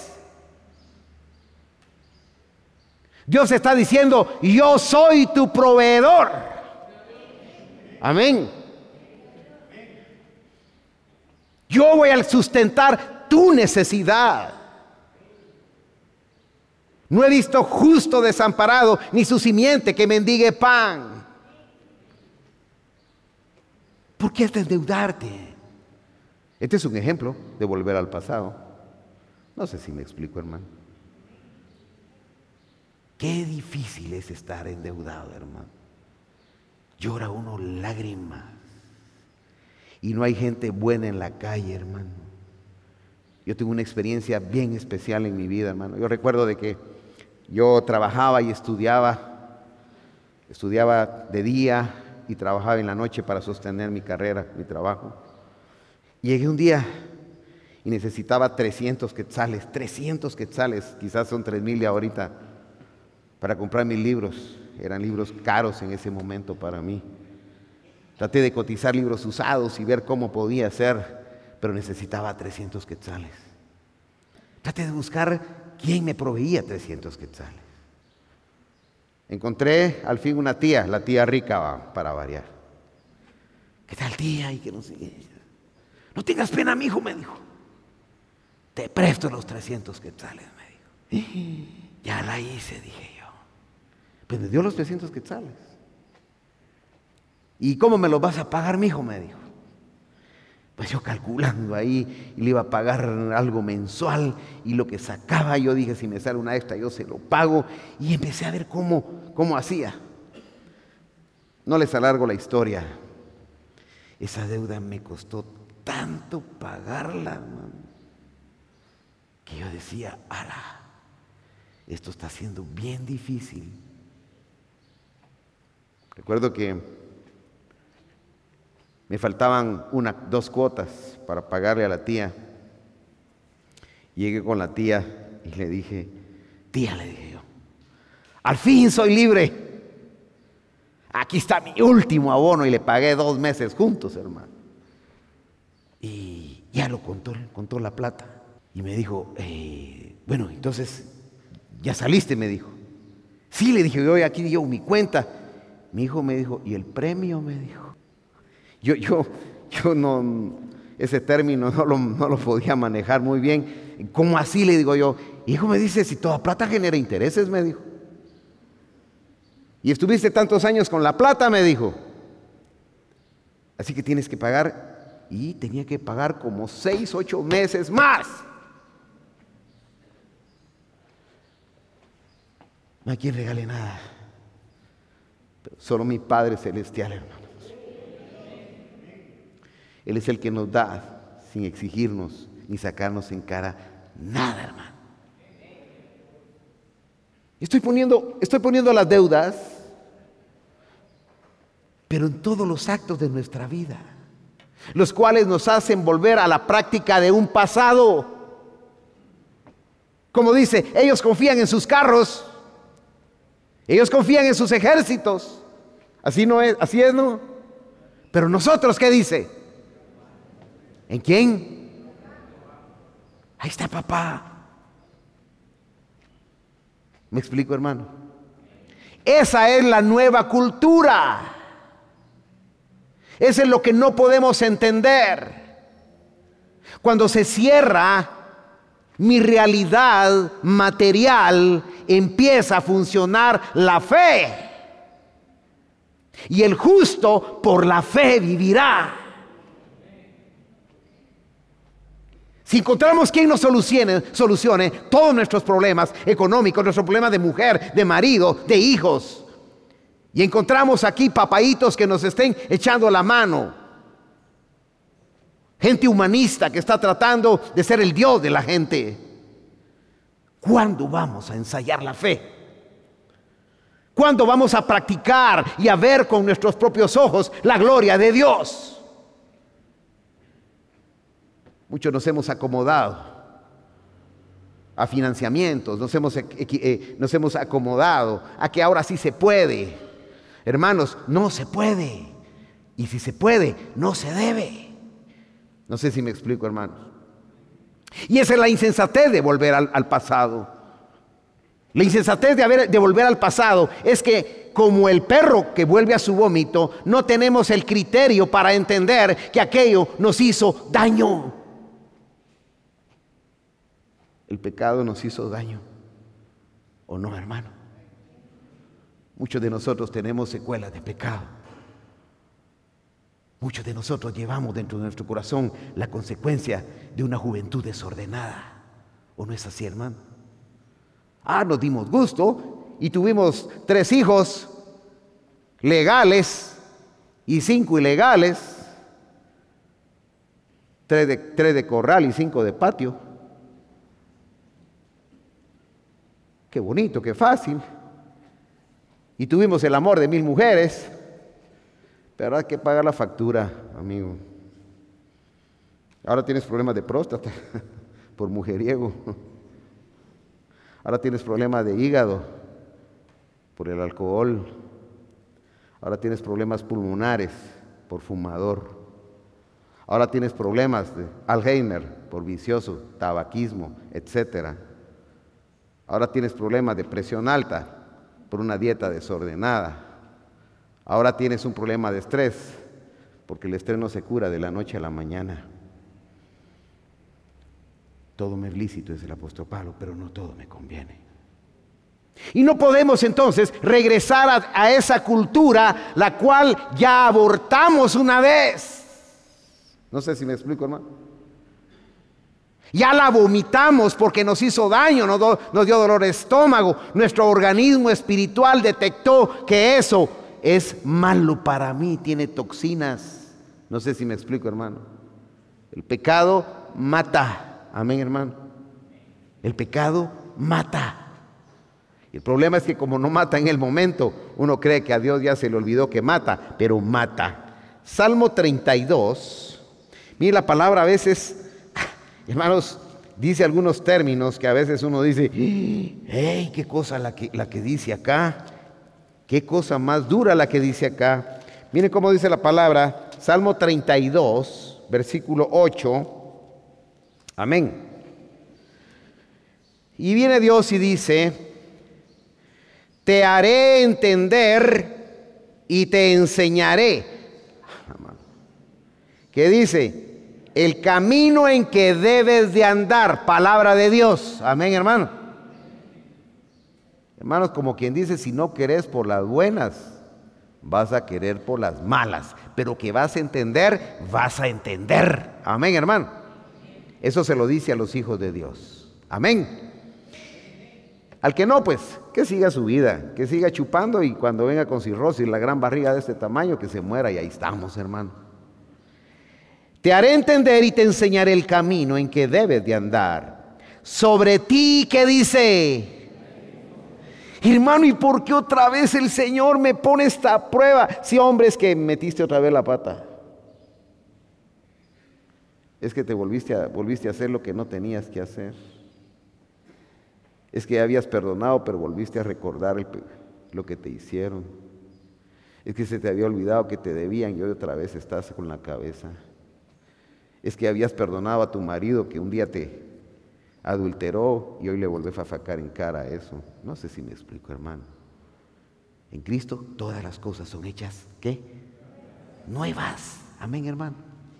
Dios está diciendo, yo soy tu proveedor. Amén. Yo voy a sustentar tu necesidad. No he visto justo desamparado, ni su simiente que mendigue pan. ¿Por qué has de endeudarte? Este es un ejemplo de volver al pasado. No sé si me explico, hermano. Qué difícil es estar endeudado, hermano. Llora uno lágrimas. Y no hay gente buena en la calle, hermano. Yo tengo una experiencia bien especial en mi vida, hermano. Yo recuerdo de que yo trabajaba y estudiaba de día y trabajaba en la noche para sostener mi carrera, mi trabajo. Llegué un día y necesitaba 300 quetzales, quizás son 3,000 de ahorita, para comprar mis libros. Eran libros caros en ese momento para mí. Traté de cotizar libros usados y ver cómo podía hacer, pero necesitaba 300 quetzales. Traté de buscar quién me proveía 300 quetzales. Encontré al fin una tía, la tía rica para variar. ¿Qué tal, tía? Y que no sé qué. No tengas pena, mijo, me dijo. Te presto los 300 quetzales, me dijo. Ya la hice, dije yo. Pues me dio los 300 quetzales. ¿Y cómo me los vas a pagar, mijo? Me dijo. Pues yo calculando ahí, y le iba a pagar algo mensual, y lo que sacaba, yo dije, si me sale una extra, yo se lo pago, y empecé a ver cómo hacía. No les alargo la historia. Esa deuda me costó tanto pagarla, hermano, que yo decía, ala, esto está siendo bien difícil. Recuerdo que me faltaban 2 cuotas para pagarle a la tía. Llegué con la tía y le dije, tía, le dije yo, al fin soy libre. Aquí está mi último abono, y le pagué 2 meses juntos, hermano. Y ya lo contó la plata. Y me dijo, bueno, entonces, ¿ya saliste? Me dijo. Sí, le dije, yo aquí llevo mi cuenta. Mi hijo me dijo, ¿y el premio? Me dijo. Yo no, ese término no lo podía manejar muy bien. ¿Cómo así? Le digo yo. Hijo, me dice, si toda plata genera intereses, me dijo. Y estuviste tantos años con la plata, me dijo. Así que tienes que pagar. Y tenía que pagar como 6, 8 meses más. No hay quien regale nada. Pero solo mi Padre Celestial, hermanos. Él es el que nos da sin exigirnos ni sacarnos en cara nada, hermano. Estoy poniendo las deudas, pero en todos los actos de nuestra vida, los cuales nos hacen volver a la práctica de un pasado. Como dice, ellos confían en sus carros, ellos confían en sus ejércitos. Así no es, así es, ¿no? Pero nosotros, ¿qué dice? ¿En quién? Ahí está papá. ¿Me explico, hermano? Esa es la nueva cultura. Eso es lo que no podemos entender. Cuando se cierra mi realidad material, empieza a funcionar la fe. Y el justo por la fe vivirá. Si encontramos quien nos solucione todos nuestros problemas económicos, nuestro problema de mujer, de marido, de hijos, y encontramos aquí papaitos que nos estén echando la mano, gente humanista que está tratando de ser el Dios de la gente, ¿cuándo vamos a ensayar la fe? ¿Cuándo vamos a practicar y a ver con nuestros propios ojos la gloria de Dios? Muchos nos hemos acomodado a financiamientos, nos hemos acomodado a que ahora sí se puede. Hermanos, no se puede. Y si se puede, no se debe. No sé si me explico, hermanos. Y esa es la insensatez de volver al pasado. La insensatez de volver al pasado es que, como el perro que vuelve a su vómito, no tenemos el criterio para entender que aquello nos hizo daño. El pecado nos hizo daño, ¿o no, hermano? Muchos de nosotros tenemos secuelas de pecado. Muchos de nosotros llevamos dentro de nuestro corazón la consecuencia de una juventud desordenada. ¿O no es así, hermano? Nos dimos gusto y tuvimos 3 hijos legales y 5 ilegales. 3 de corral y 5 de patio. Qué bonito, qué fácil. Y tuvimos el amor de 1000 mujeres. Pero hay que pagar la factura, amigo. Ahora tienes problemas de próstata por mujeriego. Ahora tienes problemas de hígado por el alcohol. Ahora tienes problemas pulmonares por fumador. Ahora tienes problemas de Alzheimer por vicioso, tabaquismo, etcétera. Ahora tienes problemas de presión alta por una dieta desordenada. Ahora tienes un problema de estrés porque el estrés no se cura de la noche a la mañana. Todo me es lícito, dice el apóstol Pablo, pero no todo me conviene. Y no podemos entonces regresar a esa cultura la cual ya abortamos una vez. No sé si me explico, hermano. Ya la vomitamos porque nos hizo daño, nos dio dolor de estómago. Nuestro organismo espiritual detectó que eso es malo para mí, tiene toxinas. No sé si me explico, hermano. El pecado mata. Amén, hermano. El pecado mata. Y el problema es que como no mata en el momento, uno cree que a Dios ya se le olvidó que mata, pero mata. Salmo 32. Mire, la palabra a veces, hermanos, dice algunos términos que a veces uno dice, ¡hey! ¿Qué cosa la que dice acá? ¿Qué cosa más dura la que dice acá? Miren cómo dice la palabra, Salmo 32, versículo 8. Amén. Y viene Dios y dice, te haré entender y te enseñaré. ¿Qué dice? El camino en que debes de andar, palabra de Dios. Amén, hermano. Hermanos, como quien dice, si no querés por las buenas, vas a querer por las malas. Pero que vas a entender, vas a entender. Amén, hermano. Eso se lo dice a los hijos de Dios. Amén. Al que no, pues, que siga su vida, que siga chupando y cuando venga con cirrosis, la gran barriga de este tamaño, que se muera y ahí estamos, hermano. Te haré entender y te enseñaré el camino en que debes de andar. Sobre ti, ¿qué dice? Hermano, ¿y por qué otra vez el Señor me pone esta prueba? Sí, hombre, es que metiste otra vez la pata. Es que te volviste a hacer lo que no tenías que hacer. Es que habías perdonado, pero volviste a recordar lo que te hicieron. Es que se te había olvidado que te debían y hoy otra vez estás con la cabeza. Es que habías perdonado a tu marido que un día te adulteró y hoy le volvés a sacar en cara eso. No sé si me explico, hermano. En Cristo todas las cosas son hechas, ¿qué? Nuevas. Amén, hermano.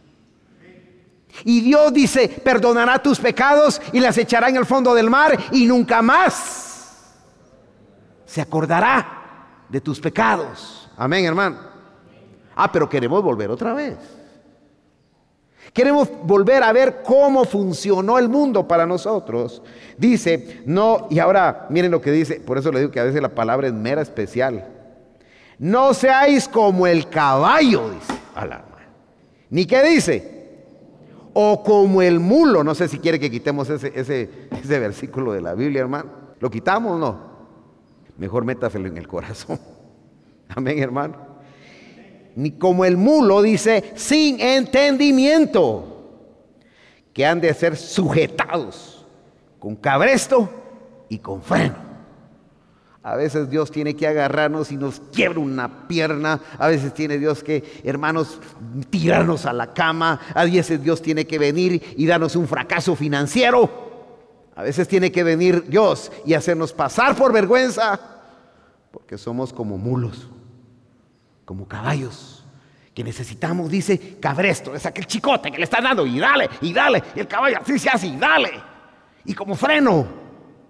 Y Dios dice, perdonará tus pecados y las echará en el fondo del mar y nunca más se acordará de tus pecados. Amén, hermano. Pero queremos volver otra vez. Queremos volver a ver cómo funcionó el mundo para nosotros. Dice, no, y ahora miren lo que dice, por eso le digo que a veces la palabra es mera especial. No seáis como el caballo, dice. Ni qué dice. O como el mulo. No sé si quiere que quitemos ese versículo de la Biblia, hermano. ¿Lo quitamos o no? Mejor métaselo en el corazón. Amén, hermano. Ni como el mulo, dice, sin entendimiento, que han de ser sujetados con cabresto y con freno. A veces Dios tiene que agarrarnos y nos quiebra una pierna. A veces tiene Dios que, hermanos, tirarnos a la cama. A veces Dios tiene que venir y darnos un fracaso financiero. A veces tiene que venir Dios y hacernos pasar por vergüenza, porque somos como mulos, como caballos, que necesitamos, dice, cabresto. Es aquel chicote que le está dando y dale, y dale. Y el caballo así se hace y dale. Y como freno.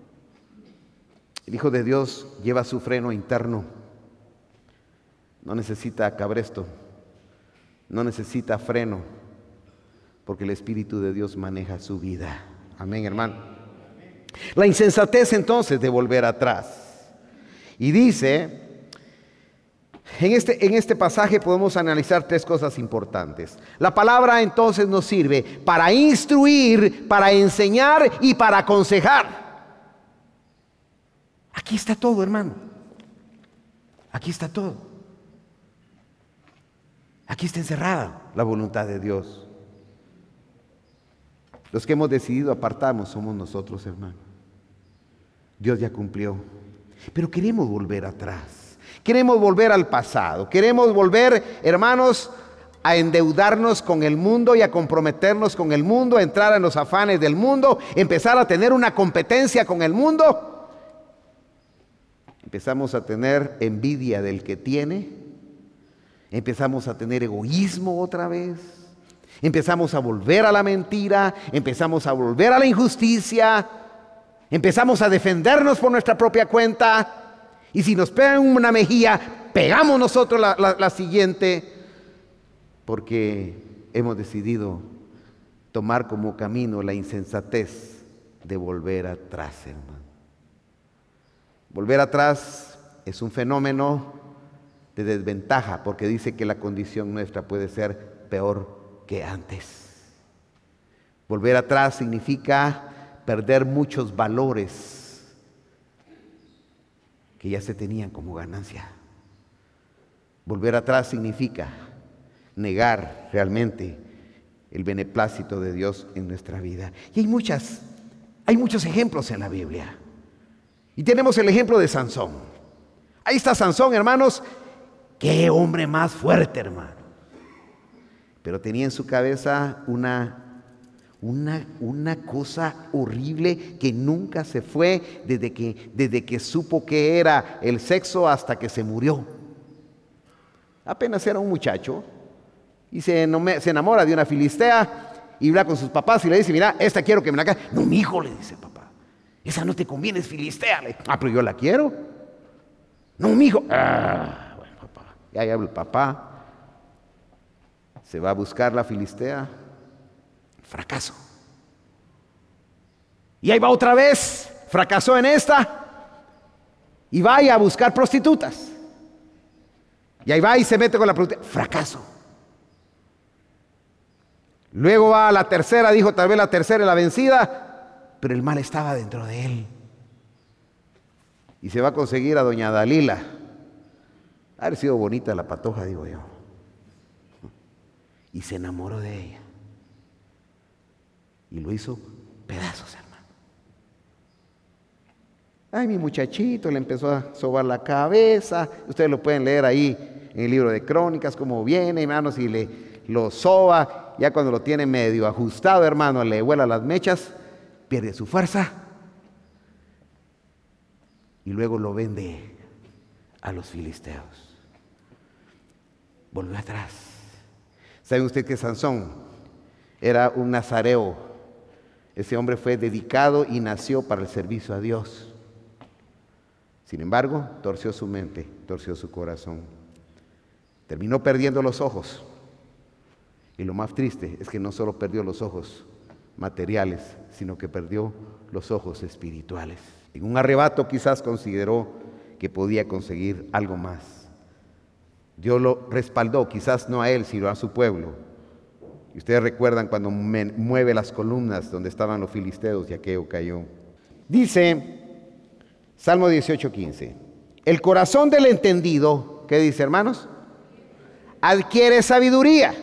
El Hijo de Dios lleva su freno interno. No necesita cabresto. No necesita freno. Porque el Espíritu de Dios maneja su vida. Amén, hermano. La insensatez entonces de volver atrás. Y dice, en este pasaje podemos analizar tres cosas importantes. La palabra entonces nos sirve para instruir, para enseñar y para aconsejar. Aquí está todo, hermano. Aquí está todo. Aquí está encerrada la voluntad de Dios. Los que hemos decidido apartarnos somos nosotros, hermano. Dios ya cumplió. Pero queremos volver atrás. Queremos volver al pasado. Queremos volver, hermanos, a endeudarnos con el mundo y a comprometernos con el mundo, a entrar en los afanes del mundo, empezar a tener una competencia con el mundo. Empezamos a tener envidia del que tiene. Empezamos a tener egoísmo otra vez. Empezamos a volver a la mentira. Empezamos a volver a la injusticia. Empezamos a defendernos por nuestra propia cuenta. Y si nos pegan una mejilla, pegamos nosotros la siguiente. Porque hemos decidido tomar como camino la insensatez de volver atrás, hermano. Volver atrás es un fenómeno de desventaja, porque dice que la condición nuestra puede ser peor que antes. Volver atrás significa perder muchos valores que ya se tenían como ganancia. Volver atrás significa negar realmente el beneplácito de Dios en nuestra vida. Y hay muchos ejemplos en la Biblia. Y tenemos el ejemplo de Sansón. Ahí está Sansón, hermanos. Qué hombre más fuerte, hermano. Pero tenía en su cabeza una cosa horrible que nunca se fue desde que supo que era el sexo hasta que se murió. Apenas era un muchacho y se enamora de una filistea y va con sus papás y le dice, mira, esta quiero que me la case. No, mi hijo, le dice papá. Esa no te conviene, es filistea. Pero yo la quiero. No, mi hijo. Bueno, papá. Ya habla el papá. Se va a buscar la filistea. Fracaso. Y ahí va otra vez. Fracasó en esta. Y va a buscar prostitutas. Y ahí va y se mete con la prostituta. Fracaso. Luego va a la tercera. Dijo, tal vez la tercera es la vencida. Pero el mal estaba dentro de él. Y se va a conseguir a doña Dalila. Ha haber sido bonita la patoja, digo yo. Y se enamoró de ella. Y lo hizo pedazos, hermano. Ay, mi muchachito le empezó a sobar la cabeza. Ustedes lo pueden leer ahí en el libro de Crónicas, cómo viene, hermanos, y lo soba. Ya cuando lo tiene medio ajustado, hermano, le vuela las mechas, pierde su fuerza. Y luego lo vende a los filisteos. Volvió atrás. ¿Sabe usted que Sansón era un nazareo? Ese hombre fue dedicado y nació para el servicio a Dios. Sin embargo, torció su mente, torció su corazón. Terminó perdiendo los ojos. Y lo más triste es que no solo perdió los ojos materiales, sino que perdió los ojos espirituales. En un arrebato quizás consideró que podía conseguir algo más. Dios lo respaldó, quizás no a él, sino a su pueblo. Y ustedes recuerdan cuando mueve las columnas donde estaban los filisteos y aquello cayó. Dice Salmo 18:15. El corazón del entendido, ¿qué dice, hermanos? Adquiere sabiduría.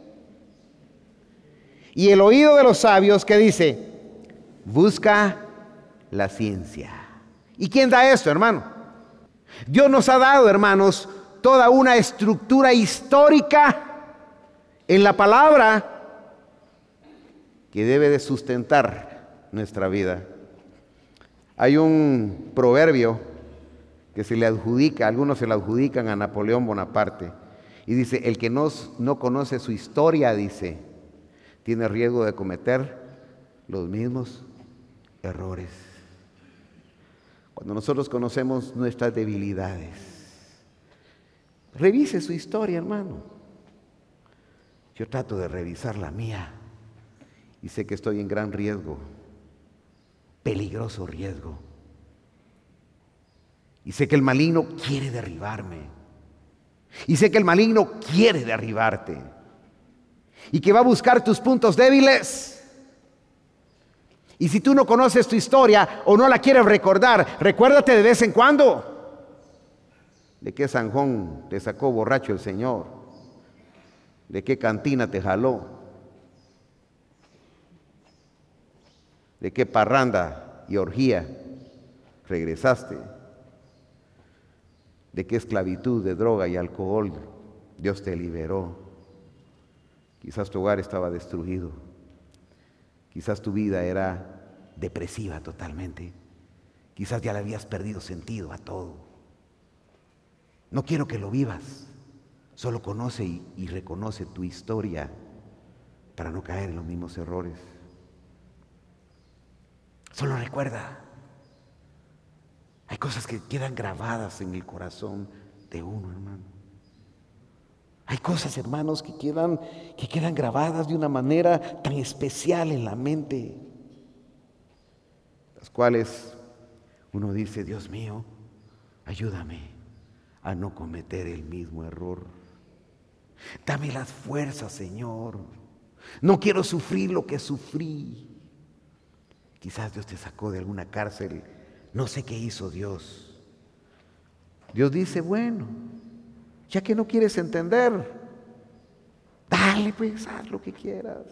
Y el oído de los sabios, ¿qué dice? Busca la ciencia. ¿Y quién da esto, hermano? Dios nos ha dado, hermanos, toda una estructura histórica en la palabra que debe de sustentar nuestra vida. Hay un proverbio que se le adjudica, algunos se le adjudican a Napoleón Bonaparte, y dice, el que no conoce su historia, dice, tiene riesgo de cometer los mismos errores. Cuando nosotros conocemos nuestras debilidades, revise su historia, hermano. Yo trato de revisar la mía y sé que estoy en gran riesgo, peligroso riesgo. Y sé que el maligno quiere derribarme. Y sé que el maligno quiere derribarte. Y que va a buscar tus puntos débiles. Y si tú no conoces tu historia o no la quieres recordar, recuérdate de vez en cuando. ¿De qué zanjón te sacó borracho el Señor? ¿De qué cantina te jaló? ¿De qué parranda y orgía regresaste? ¿De qué esclavitud de droga y alcohol Dios te liberó? Quizás tu hogar estaba destruido. Quizás tu vida era depresiva totalmente. Quizás ya le habías perdido sentido a todo. No quiero que lo vivas. Solo conoce y reconoce tu historia para no caer en los mismos errores. Solo recuerda. Hay cosas que quedan grabadas en el corazón de uno, hermano. Hay cosas, hermanos, que quedan grabadas de una manera tan especial en la mente, las cuales uno dice, Dios mío, ayúdame a no cometer el mismo error. Dame las fuerzas, Señor. No quiero sufrir lo que sufrí. Quizás Dios te sacó de alguna cárcel. No sé qué hizo Dios. Dios dice, bueno, ya que no quieres entender, dale pues, haz lo que quieras.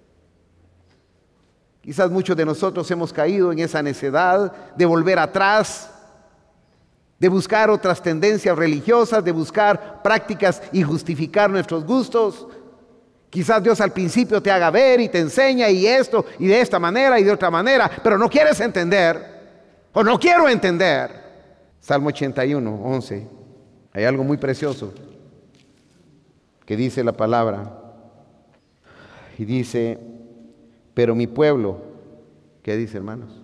Quizás muchos de nosotros hemos caído en esa necedad de volver atrás, de buscar otras tendencias religiosas, de buscar prácticas y justificar nuestros gustos. Quizás Dios al principio te haga ver y te enseña y esto y de esta manera y de otra manera, pero no quieres entender o no quiero entender. Salmo 81, 11. Hay algo muy precioso que dice la palabra. Y dice, pero mi pueblo, ¿qué dice, hermanos?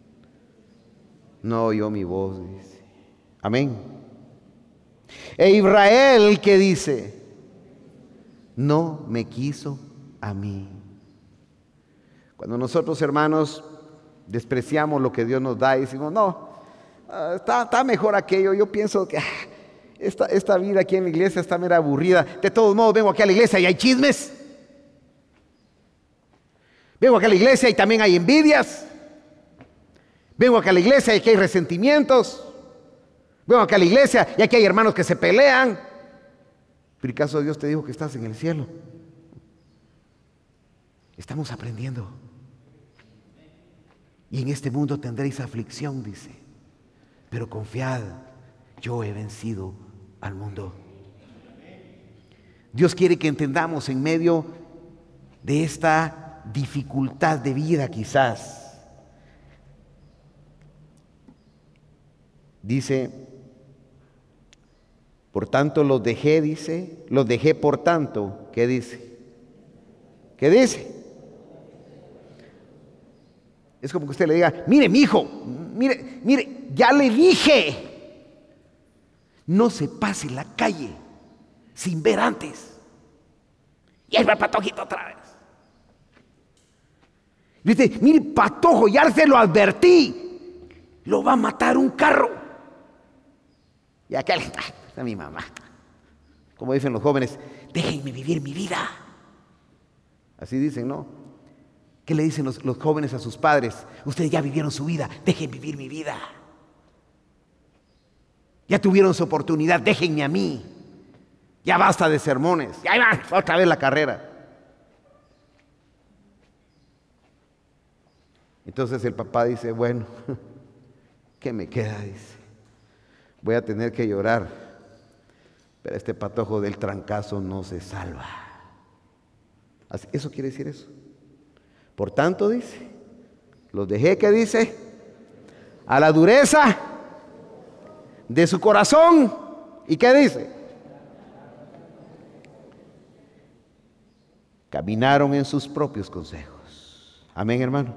No oyó mi voz, dice. Amén. E Israel, ¿qué dice? No me quiso a mí. Cuando nosotros, hermanos, despreciamos lo que Dios nos da y decimos, no, está mejor aquello, yo pienso que esta vida aquí en la iglesia está mera aburrida. De todos modos, vengo aquí a la iglesia y hay chismes. Vengo aquí a la iglesia y también hay envidias. Vengo aquí a la iglesia y aquí hay resentimientos. Vengo aquí a la iglesia y aquí hay hermanos que se pelean. Pero el caso de Dios te dijo que estás en el cielo. Estamos aprendiendo. Y en este mundo tendréis aflicción, dice. pero confiad, yo he vencido al mundo. Dios quiere que entendamos en medio de esta dificultad de vida quizás. Dice, por tanto los dejé, los dejé por tanto, ¿qué dice? ¿Qué dice? Es como que usted le diga, mire, mijo, mire, ya le dije, no se pase la calle sin ver antes. Y ahí va el patojito otra vez. Dice, mire, patojo, ya se lo advertí, lo va a matar un carro. Y aquel, está mi mamá. Como dicen los jóvenes, déjenme vivir mi vida. Así dicen, ¿no? ¿Qué le dicen los jóvenes a sus padres? Ustedes ya vivieron su vida, dejen vivir mi vida. Ya tuvieron su oportunidad, déjenme a mí. Ya basta de sermones. Ya va otra vez la carrera. Entonces el papá dice, bueno, ¿qué me queda? Dice, voy a tener que llorar, pero este patojo del trancazo no se salva. Eso quiere decir eso. Por tanto, dice, los dejé, ¿qué dice? A la dureza de su corazón. ¿Y qué dice? Caminaron en sus propios consejos. Amén, hermano.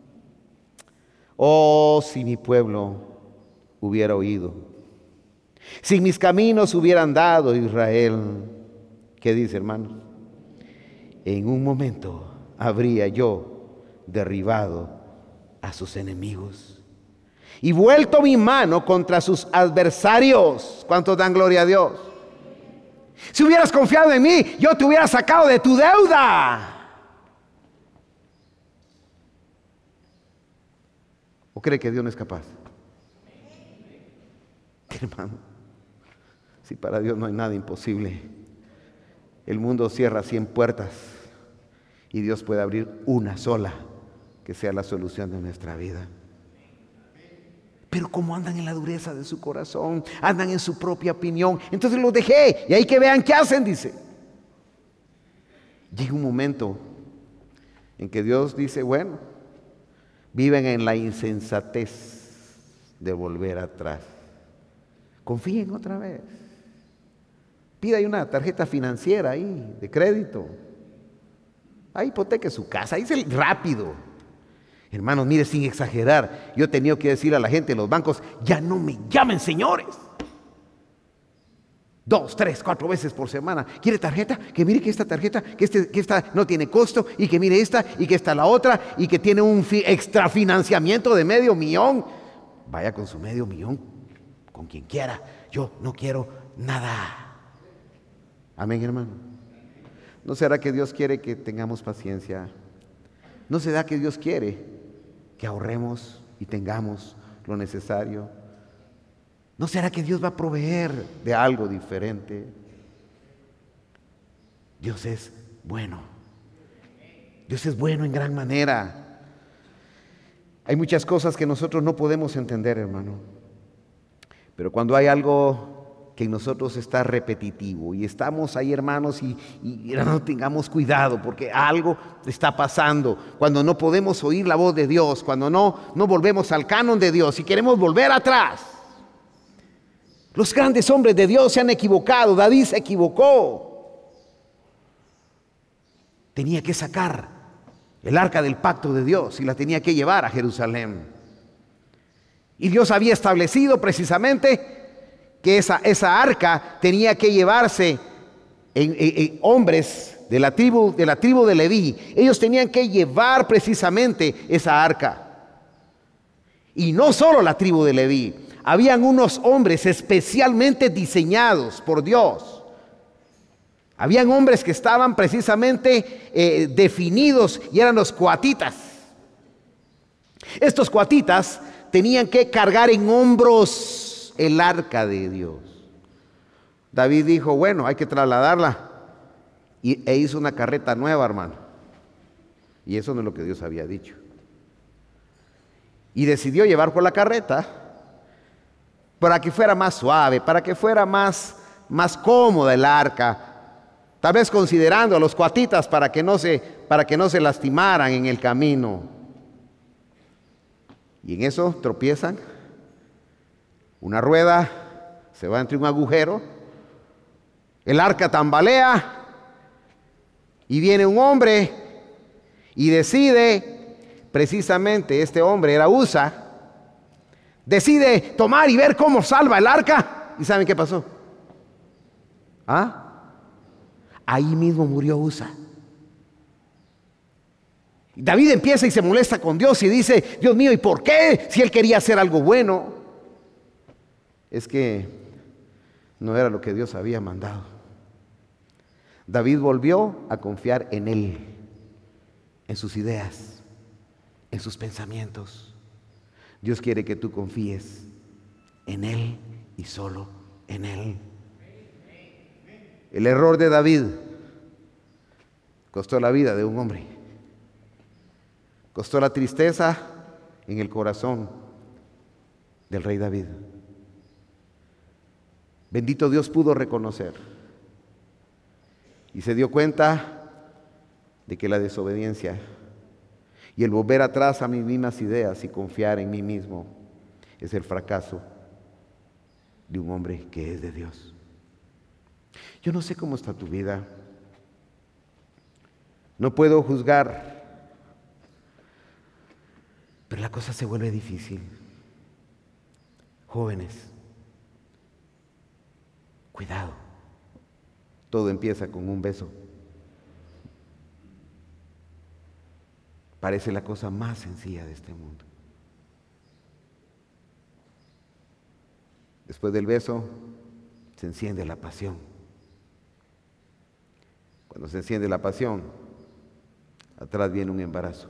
Oh, si mi pueblo hubiera oído, si mis caminos hubiera andado Israel. ¿Qué dice, hermano? En un momento habría yo derribado a sus enemigos y vuelto mi mano contra sus adversarios. ¿Cuántos dan gloria a Dios? Si hubieras confiado en mí, yo te hubiera sacado de tu deuda. ¿O cree que Dios no es capaz? Hermano, si para Dios no hay nada imposible, el mundo cierra 100 puertas y Dios puede abrir una sola que sea la solución de nuestra vida. Pero como andan en la dureza de su corazón, andan en su propia opinión, entonces los dejé y ahí que vean qué hacen, dice. Llega un momento en que Dios dice, bueno, viven en la insensatez de volver atrás. Confíen otra vez. Pida ahí una tarjeta financiera ahí, de crédito. Ahí hipoteque su casa, ahí es rápido. Hermanos, mire, sin exagerar, yo he tenido que decir a la gente en los bancos, ya no me llamen señores. 2, 3, 4 veces por semana. ¿Quiere tarjeta? Que mire que esta tarjeta, que esta no tiene costo, y que mire esta, y que esta la otra, y que tiene un extrafinanciamiento de $500,000. Vaya con su $500,000, con quien quiera. Yo no quiero nada. Amén, hermano. ¿No será que Dios quiere que tengamos paciencia? ¿No será que Dios quiere que ahorremos y tengamos lo necesario? ¿No será que Dios va a proveer de algo diferente? Dios es bueno. Dios es bueno en gran manera. Hay muchas cosas que nosotros no podemos entender, hermano. Pero cuando hay algo que en nosotros está repetitivo y estamos ahí, hermanos, y no tengamos cuidado porque algo está pasando, cuando no podemos oír la voz de Dios, cuando no volvemos al canon de Dios y queremos volver atrás. Los grandes hombres de Dios se han equivocado. David se equivocó. Tenía que sacar el arca del pacto de Dios y la tenía que llevar a Jerusalén. Y Dios había establecido precisamente que esa arca tenía que llevarse en hombres de la tribu de Leví. Ellos tenían que llevar precisamente esa arca. Y no solo la tribu de Leví, habían unos hombres especialmente diseñados por Dios. Habían hombres que estaban precisamente definidos y eran los coatitas. Estos coatitas tenían que cargar en hombros el arca de Dios. David dijo, bueno, hay que trasladarla. E hizo una carreta nueva, hermano. Y eso no es lo que Dios había dicho. Y decidió llevar por la carreta para que fuera más suave, para que fuera más cómoda el arca. Tal vez considerando a los cuatitas para que no se lastimaran en el camino. Y en eso tropiezan. Una rueda se va entre un agujero. El arca tambalea. Y viene un hombre y decide, precisamente este hombre era Uza, decide tomar y ver cómo salva el arca. ¿Y saben qué pasó? Ahí mismo murió Uza. David empieza y se molesta con Dios y dice: Dios mío, ¿y por qué? Si él quería hacer algo bueno. Es que no era lo que Dios había mandado. David volvió a confiar en él, en sus ideas, en sus pensamientos. Dios quiere que tú confíes en él y solo en él. El error de David costó la vida de un hombre. Costó la tristeza en el corazón del rey David. Bendito Dios pudo reconocer y se dio cuenta de que la desobediencia y el volver atrás a mis mismas ideas y confiar en mí mismo es el fracaso de un hombre que es de Dios. Yo no sé cómo está tu vida. No puedo juzgar, pero la cosa se vuelve difícil. Jóvenes, cuidado. Todo empieza con un beso. Parece la cosa más sencilla de este mundo. Después del beso se enciende la pasión. Cuando se enciende la pasión, atrás viene un embarazo.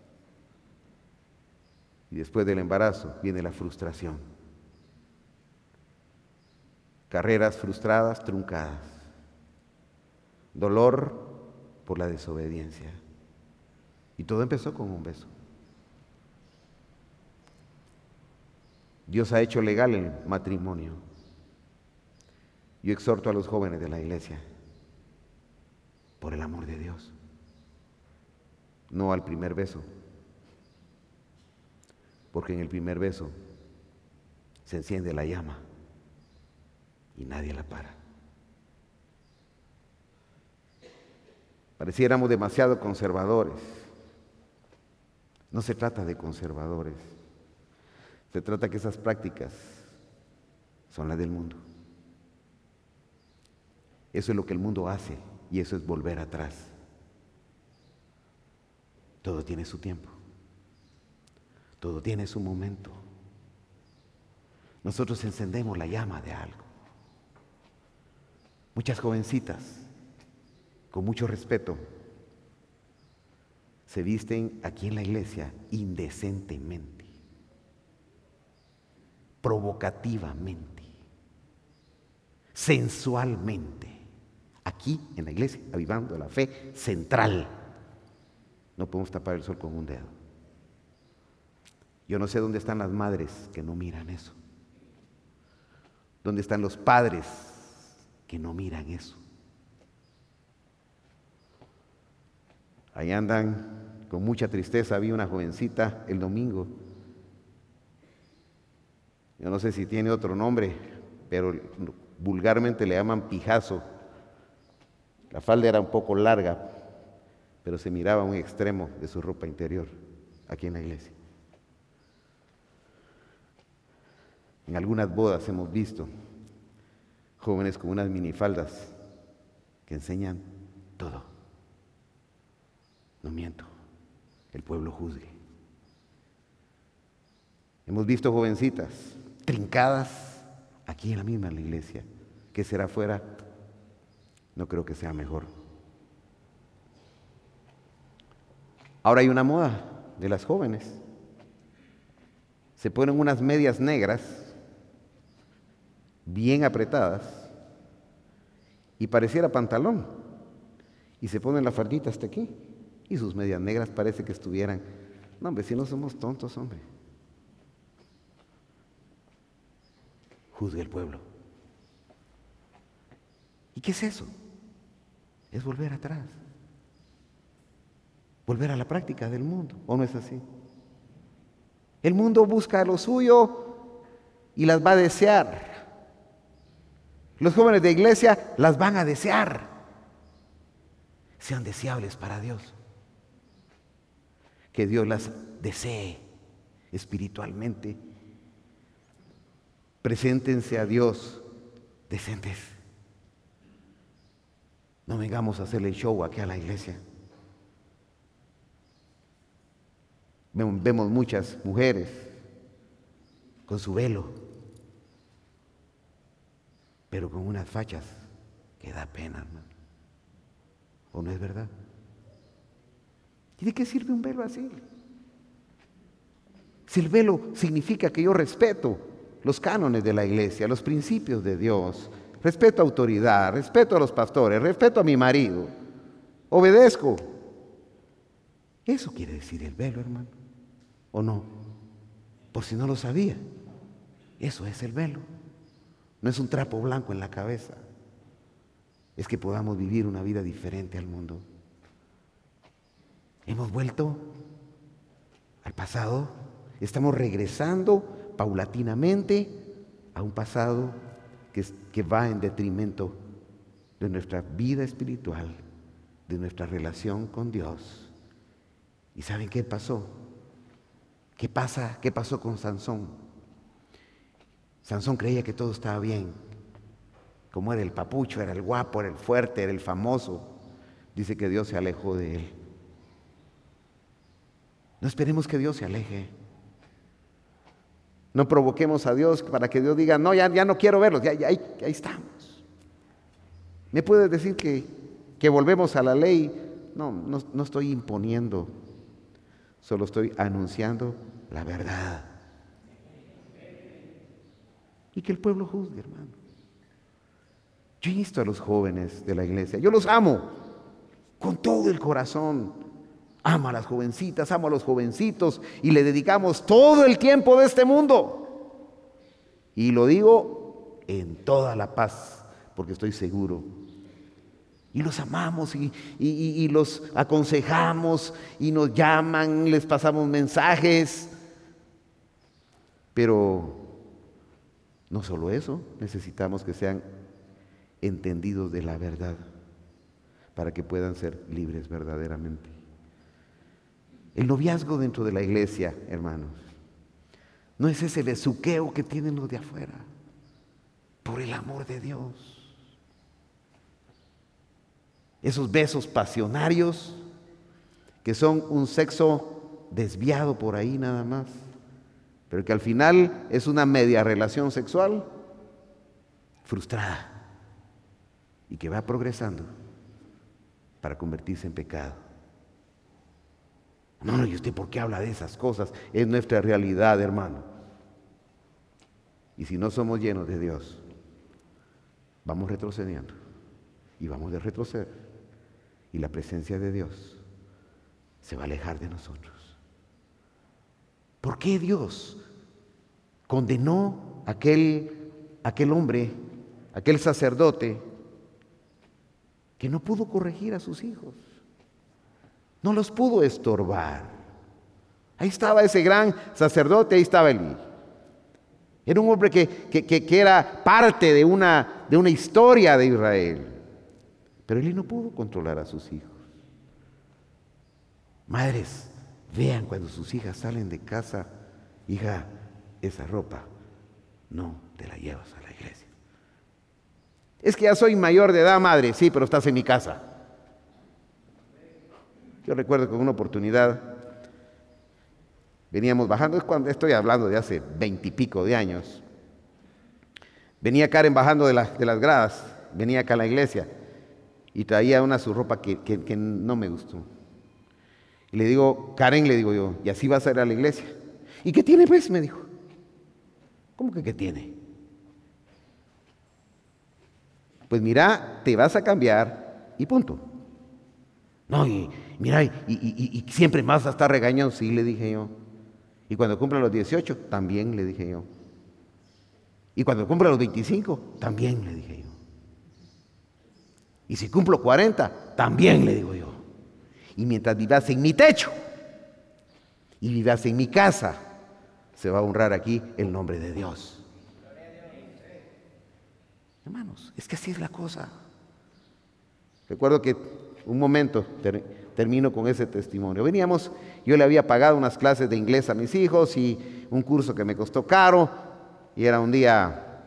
Y después del embarazo viene la frustración. Carreras frustradas, truncadas. Dolor por la desobediencia. Y todo empezó con un beso. Dios ha hecho legal el matrimonio. Yo exhorto a los jóvenes de la iglesia, por el amor de Dios, no al primer beso, porque en el primer beso se enciende la llama y nadie la para. Pareciéramos demasiado conservadores. No se trata de conservadores, se trata que esas prácticas son las del mundo. Eso es lo que el mundo hace y eso es volver atrás. Todo tiene su tiempo, todo tiene su momento. Nosotros encendemos la llama de algo. Muchas jovencitas, con mucho respeto, se visten aquí en la iglesia indecentemente, provocativamente, sensualmente, aquí en la iglesia, avivando la fe central. No podemos tapar el sol con un dedo. Yo no sé dónde están las madres que no miran eso. ¿Dónde están los padres que no miran eso? Ahí andan con mucha tristeza. Vi una jovencita el domingo. Yo no sé si tiene otro nombre, pero vulgarmente le llaman pijazo. La falda era un poco larga, pero se miraba un extremo de su ropa interior aquí en la iglesia. En algunas bodas hemos visto jóvenes con unas minifaldas que enseñan todo. No miento, el pueblo juzgue. Hemos visto jovencitas trincadas aquí en la misma iglesia. ¿Qué será afuera? No creo que sea mejor. Ahora hay una moda de las jóvenes. Se ponen unas medias negras, bien apretadas, y pareciera pantalón. Y se ponen la faldita hasta aquí. Y sus medias negras parece que estuvieran... No, hombre, si no somos tontos, hombre. juzgue el pueblo. ¿Y qué es eso? Es volver atrás. Volver a la práctica del mundo, ¿o no es así? El mundo busca lo suyo y las va a desear. Los jóvenes de iglesia las van a desear. Sean deseables para Dios. Que Dios las desee espiritualmente. Preséntense a Dios decentes. No vengamos a hacerle show aquí a la iglesia. Vemos muchas mujeres con su velo, pero con unas fachas que da pena, hermano. ¿O no es verdad? ¿Y de qué sirve un velo así? Si el velo significa que yo respeto los cánones de la iglesia, los principios de Dios, respeto a autoridad, respeto a los pastores, respeto a mi marido, obedezco. Eso quiere decir el velo, hermano. ¿O no? Por si no lo sabía, eso es el velo. No es un trapo blanco en la cabeza. Es que podamos vivir una vida diferente al mundo. Hemos vuelto al pasado. Estamos regresando paulatinamente a un pasado que va en detrimento de nuestra vida espiritual, de nuestra relación con Dios. ¿Y saben qué pasó? ¿Qué pasó con Sansón? Sansón creía que todo estaba bien. Como era el papucho, era el guapo, era el fuerte, era el famoso. Dice que Dios se alejó de él. No esperemos que Dios se aleje. No provoquemos a Dios para que Dios diga, no, ya no quiero verlos, ahí estamos. ¿Me puedes decir que volvemos a la ley? No estoy imponiendo. Solo estoy anunciando la verdad. Y que el pueblo juzgue, hermano. Yo insto a los jóvenes de la iglesia. Yo los amo con todo el corazón. Amo a las jovencitas, amo a los jovencitos y le dedicamos todo el tiempo de este mundo. Y lo digo en toda la paz, porque estoy seguro. Y los amamos y los aconsejamos y nos llaman, les pasamos mensajes. Pero no solo eso, necesitamos que sean entendidos de la verdad para que puedan ser libres verdaderamente. El noviazgo dentro de la iglesia, hermanos, no es ese besuqueo que tienen los de afuera, por el amor de Dios. Esos besos pasionarios que son un sexo desviado por ahí nada más, pero que al final es una media relación sexual frustrada y que va progresando para convertirse en pecado. No, ¿y usted por qué habla de esas cosas? Es nuestra realidad, hermano. Y si no somos llenos de Dios, vamos retrocediendo y vamos a retroceder. Y la presencia de Dios se va a alejar de nosotros. ¿Por qué Dios condenó a aquel hombre, aquel sacerdote, que no pudo corregir a sus hijos? No los pudo estorbar. Ahí estaba ese gran sacerdote, ahí estaba Elí. Era un hombre que era parte de una historia de Israel. Pero Elí no pudo controlar a sus hijos. Madres, vean cuando sus hijas salen de casa, hija, esa ropa no te la llevas a la iglesia. Es que ya soy mayor de edad, madre. Sí, pero estás en mi casa. Yo recuerdo que en una oportunidad veníamos bajando, estoy hablando de hace 20 y pico de años. Venía Karen bajando de las gradas, venía acá a la iglesia y traía su ropa que no me gustó. Y le digo, Karen, le digo yo, ¿y así vas a ir a la iglesia? ¿Y qué tiene pues? Me dijo. ¿Cómo que qué tiene? Pues mira, te vas a cambiar y punto. No, y mira, y siempre más hasta regañado, sí, le dije yo. Y cuando cumpla los 18, también le dije yo. Y cuando cumpla los 25, también, le dije yo. Y si cumplo 40, también, le digo yo. Y mientras vivas en mi techo y vivas en mi casa, se va a honrar aquí el nombre de Dios. Hermanos, es que así es la cosa. Recuerdo que un momento, termino con ese testimonio. Yo le había pagado unas clases de inglés a mis hijos y un curso que me costó caro, y era un día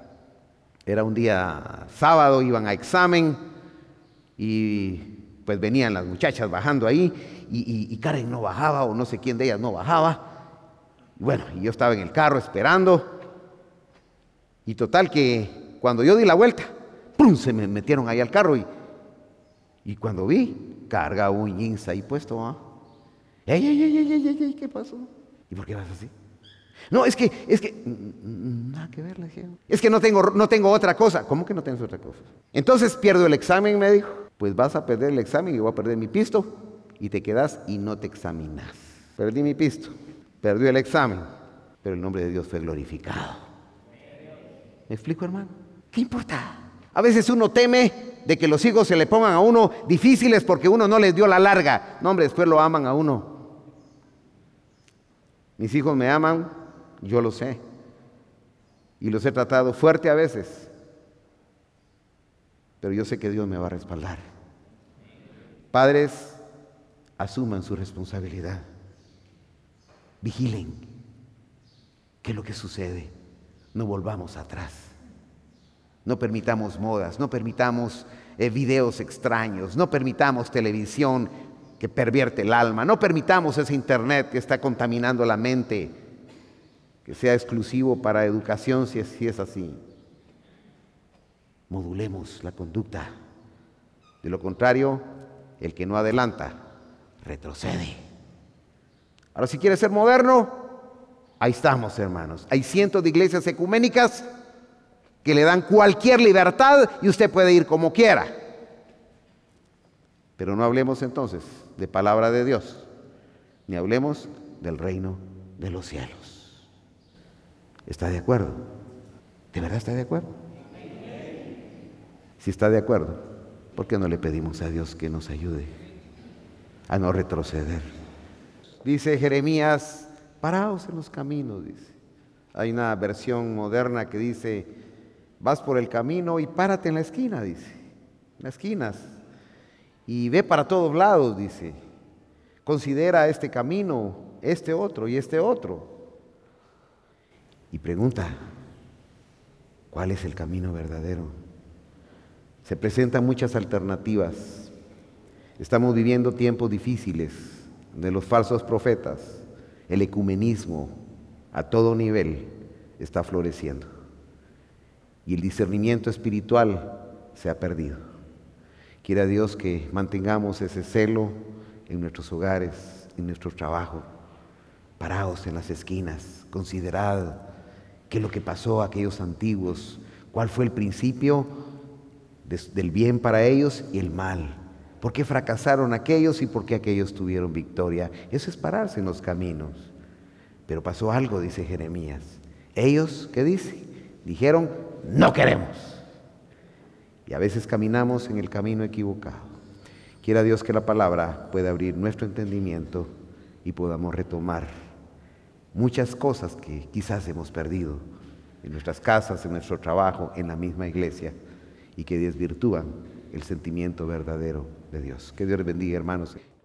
sábado, iban a examen, y pues venían las muchachas bajando ahí, y Karen no bajaba, o no sé quién de ellas no bajaba. Y bueno, y yo estaba en el carro esperando, y total que cuando yo di la vuelta, ¡pum!, se me metieron ahí al carro, y cuando vi, carga un jeans ahí puesto, ¿ah? ¡Ey! ¿Qué pasó? ¿Y por qué vas así? No, es que, nada que ver, le dije. Es que no tengo otra cosa. ¿Cómo que no tienes otra cosa? Entonces pierdo el examen, me dijo. Pues vas a perder el examen y voy a perder mi pisto, y te quedas y no te examinas. Perdí mi pisto, perdí el examen, pero el nombre de Dios fue glorificado. ¿Me explico, hermano? ¿Qué importa? A veces uno teme de que los hijos se le pongan a uno difíciles porque uno no les dio la larga. No, hombre, después lo aman a uno. Mis hijos me aman, yo lo sé. Y los he tratado fuerte a veces. Pero yo sé que Dios me va a respaldar. Padres, asuman su responsabilidad. Vigilen. ¿Qué es lo que sucede? No volvamos atrás. No permitamos modas, no permitamos videos extraños, no permitamos televisión que pervierte el alma, no permitamos ese internet que está contaminando la mente, que sea exclusivo para educación si es así. Modulemos la conducta. De lo contrario, el que no adelanta, retrocede. Ahora, si quiere ser moderno, ahí estamos, hermanos. Hay cientos de iglesias ecuménicas que le dan cualquier libertad y usted puede ir como quiera. Pero no hablemos entonces de palabra de Dios, ni hablemos del reino de los cielos. ¿Está de acuerdo? ¿De verdad está de acuerdo? Si está de acuerdo, ¿por qué no le pedimos a Dios que nos ayude a no retroceder? Dice Jeremías, paraos en los caminos, dice. Hay una versión moderna que dice, vas por el camino y párate en la esquina, dice. En las esquinas. Y ve para todos lados, dice. Considera este camino, este otro y este otro. Y pregunta, ¿cuál es el camino verdadero? Se presentan muchas alternativas. Estamos viviendo tiempos difíciles de los falsos profetas. El ecumenismo a todo nivel está floreciendo. Y el discernimiento espiritual se ha perdido. Quiera Dios que mantengamos ese celo en nuestros hogares, en nuestro trabajo. Paraos en las esquinas, considerad qué es lo que pasó a aquellos antiguos, cuál fue el principio del bien para ellos y el mal. ¿Por qué fracasaron aquellos y por qué aquellos tuvieron victoria? Eso es pararse en los caminos. Pero pasó algo, dice Jeremías. Ellos, ¿qué dice? Dijeron, no queremos. Y a veces caminamos en el camino equivocado. Quiera Dios que la palabra pueda abrir nuestro entendimiento y podamos retomar muchas cosas que quizás hemos perdido en nuestras casas, en nuestro trabajo, en la misma iglesia, y que desvirtúan el sentimiento verdadero de Dios. Que Dios les bendiga, hermanos.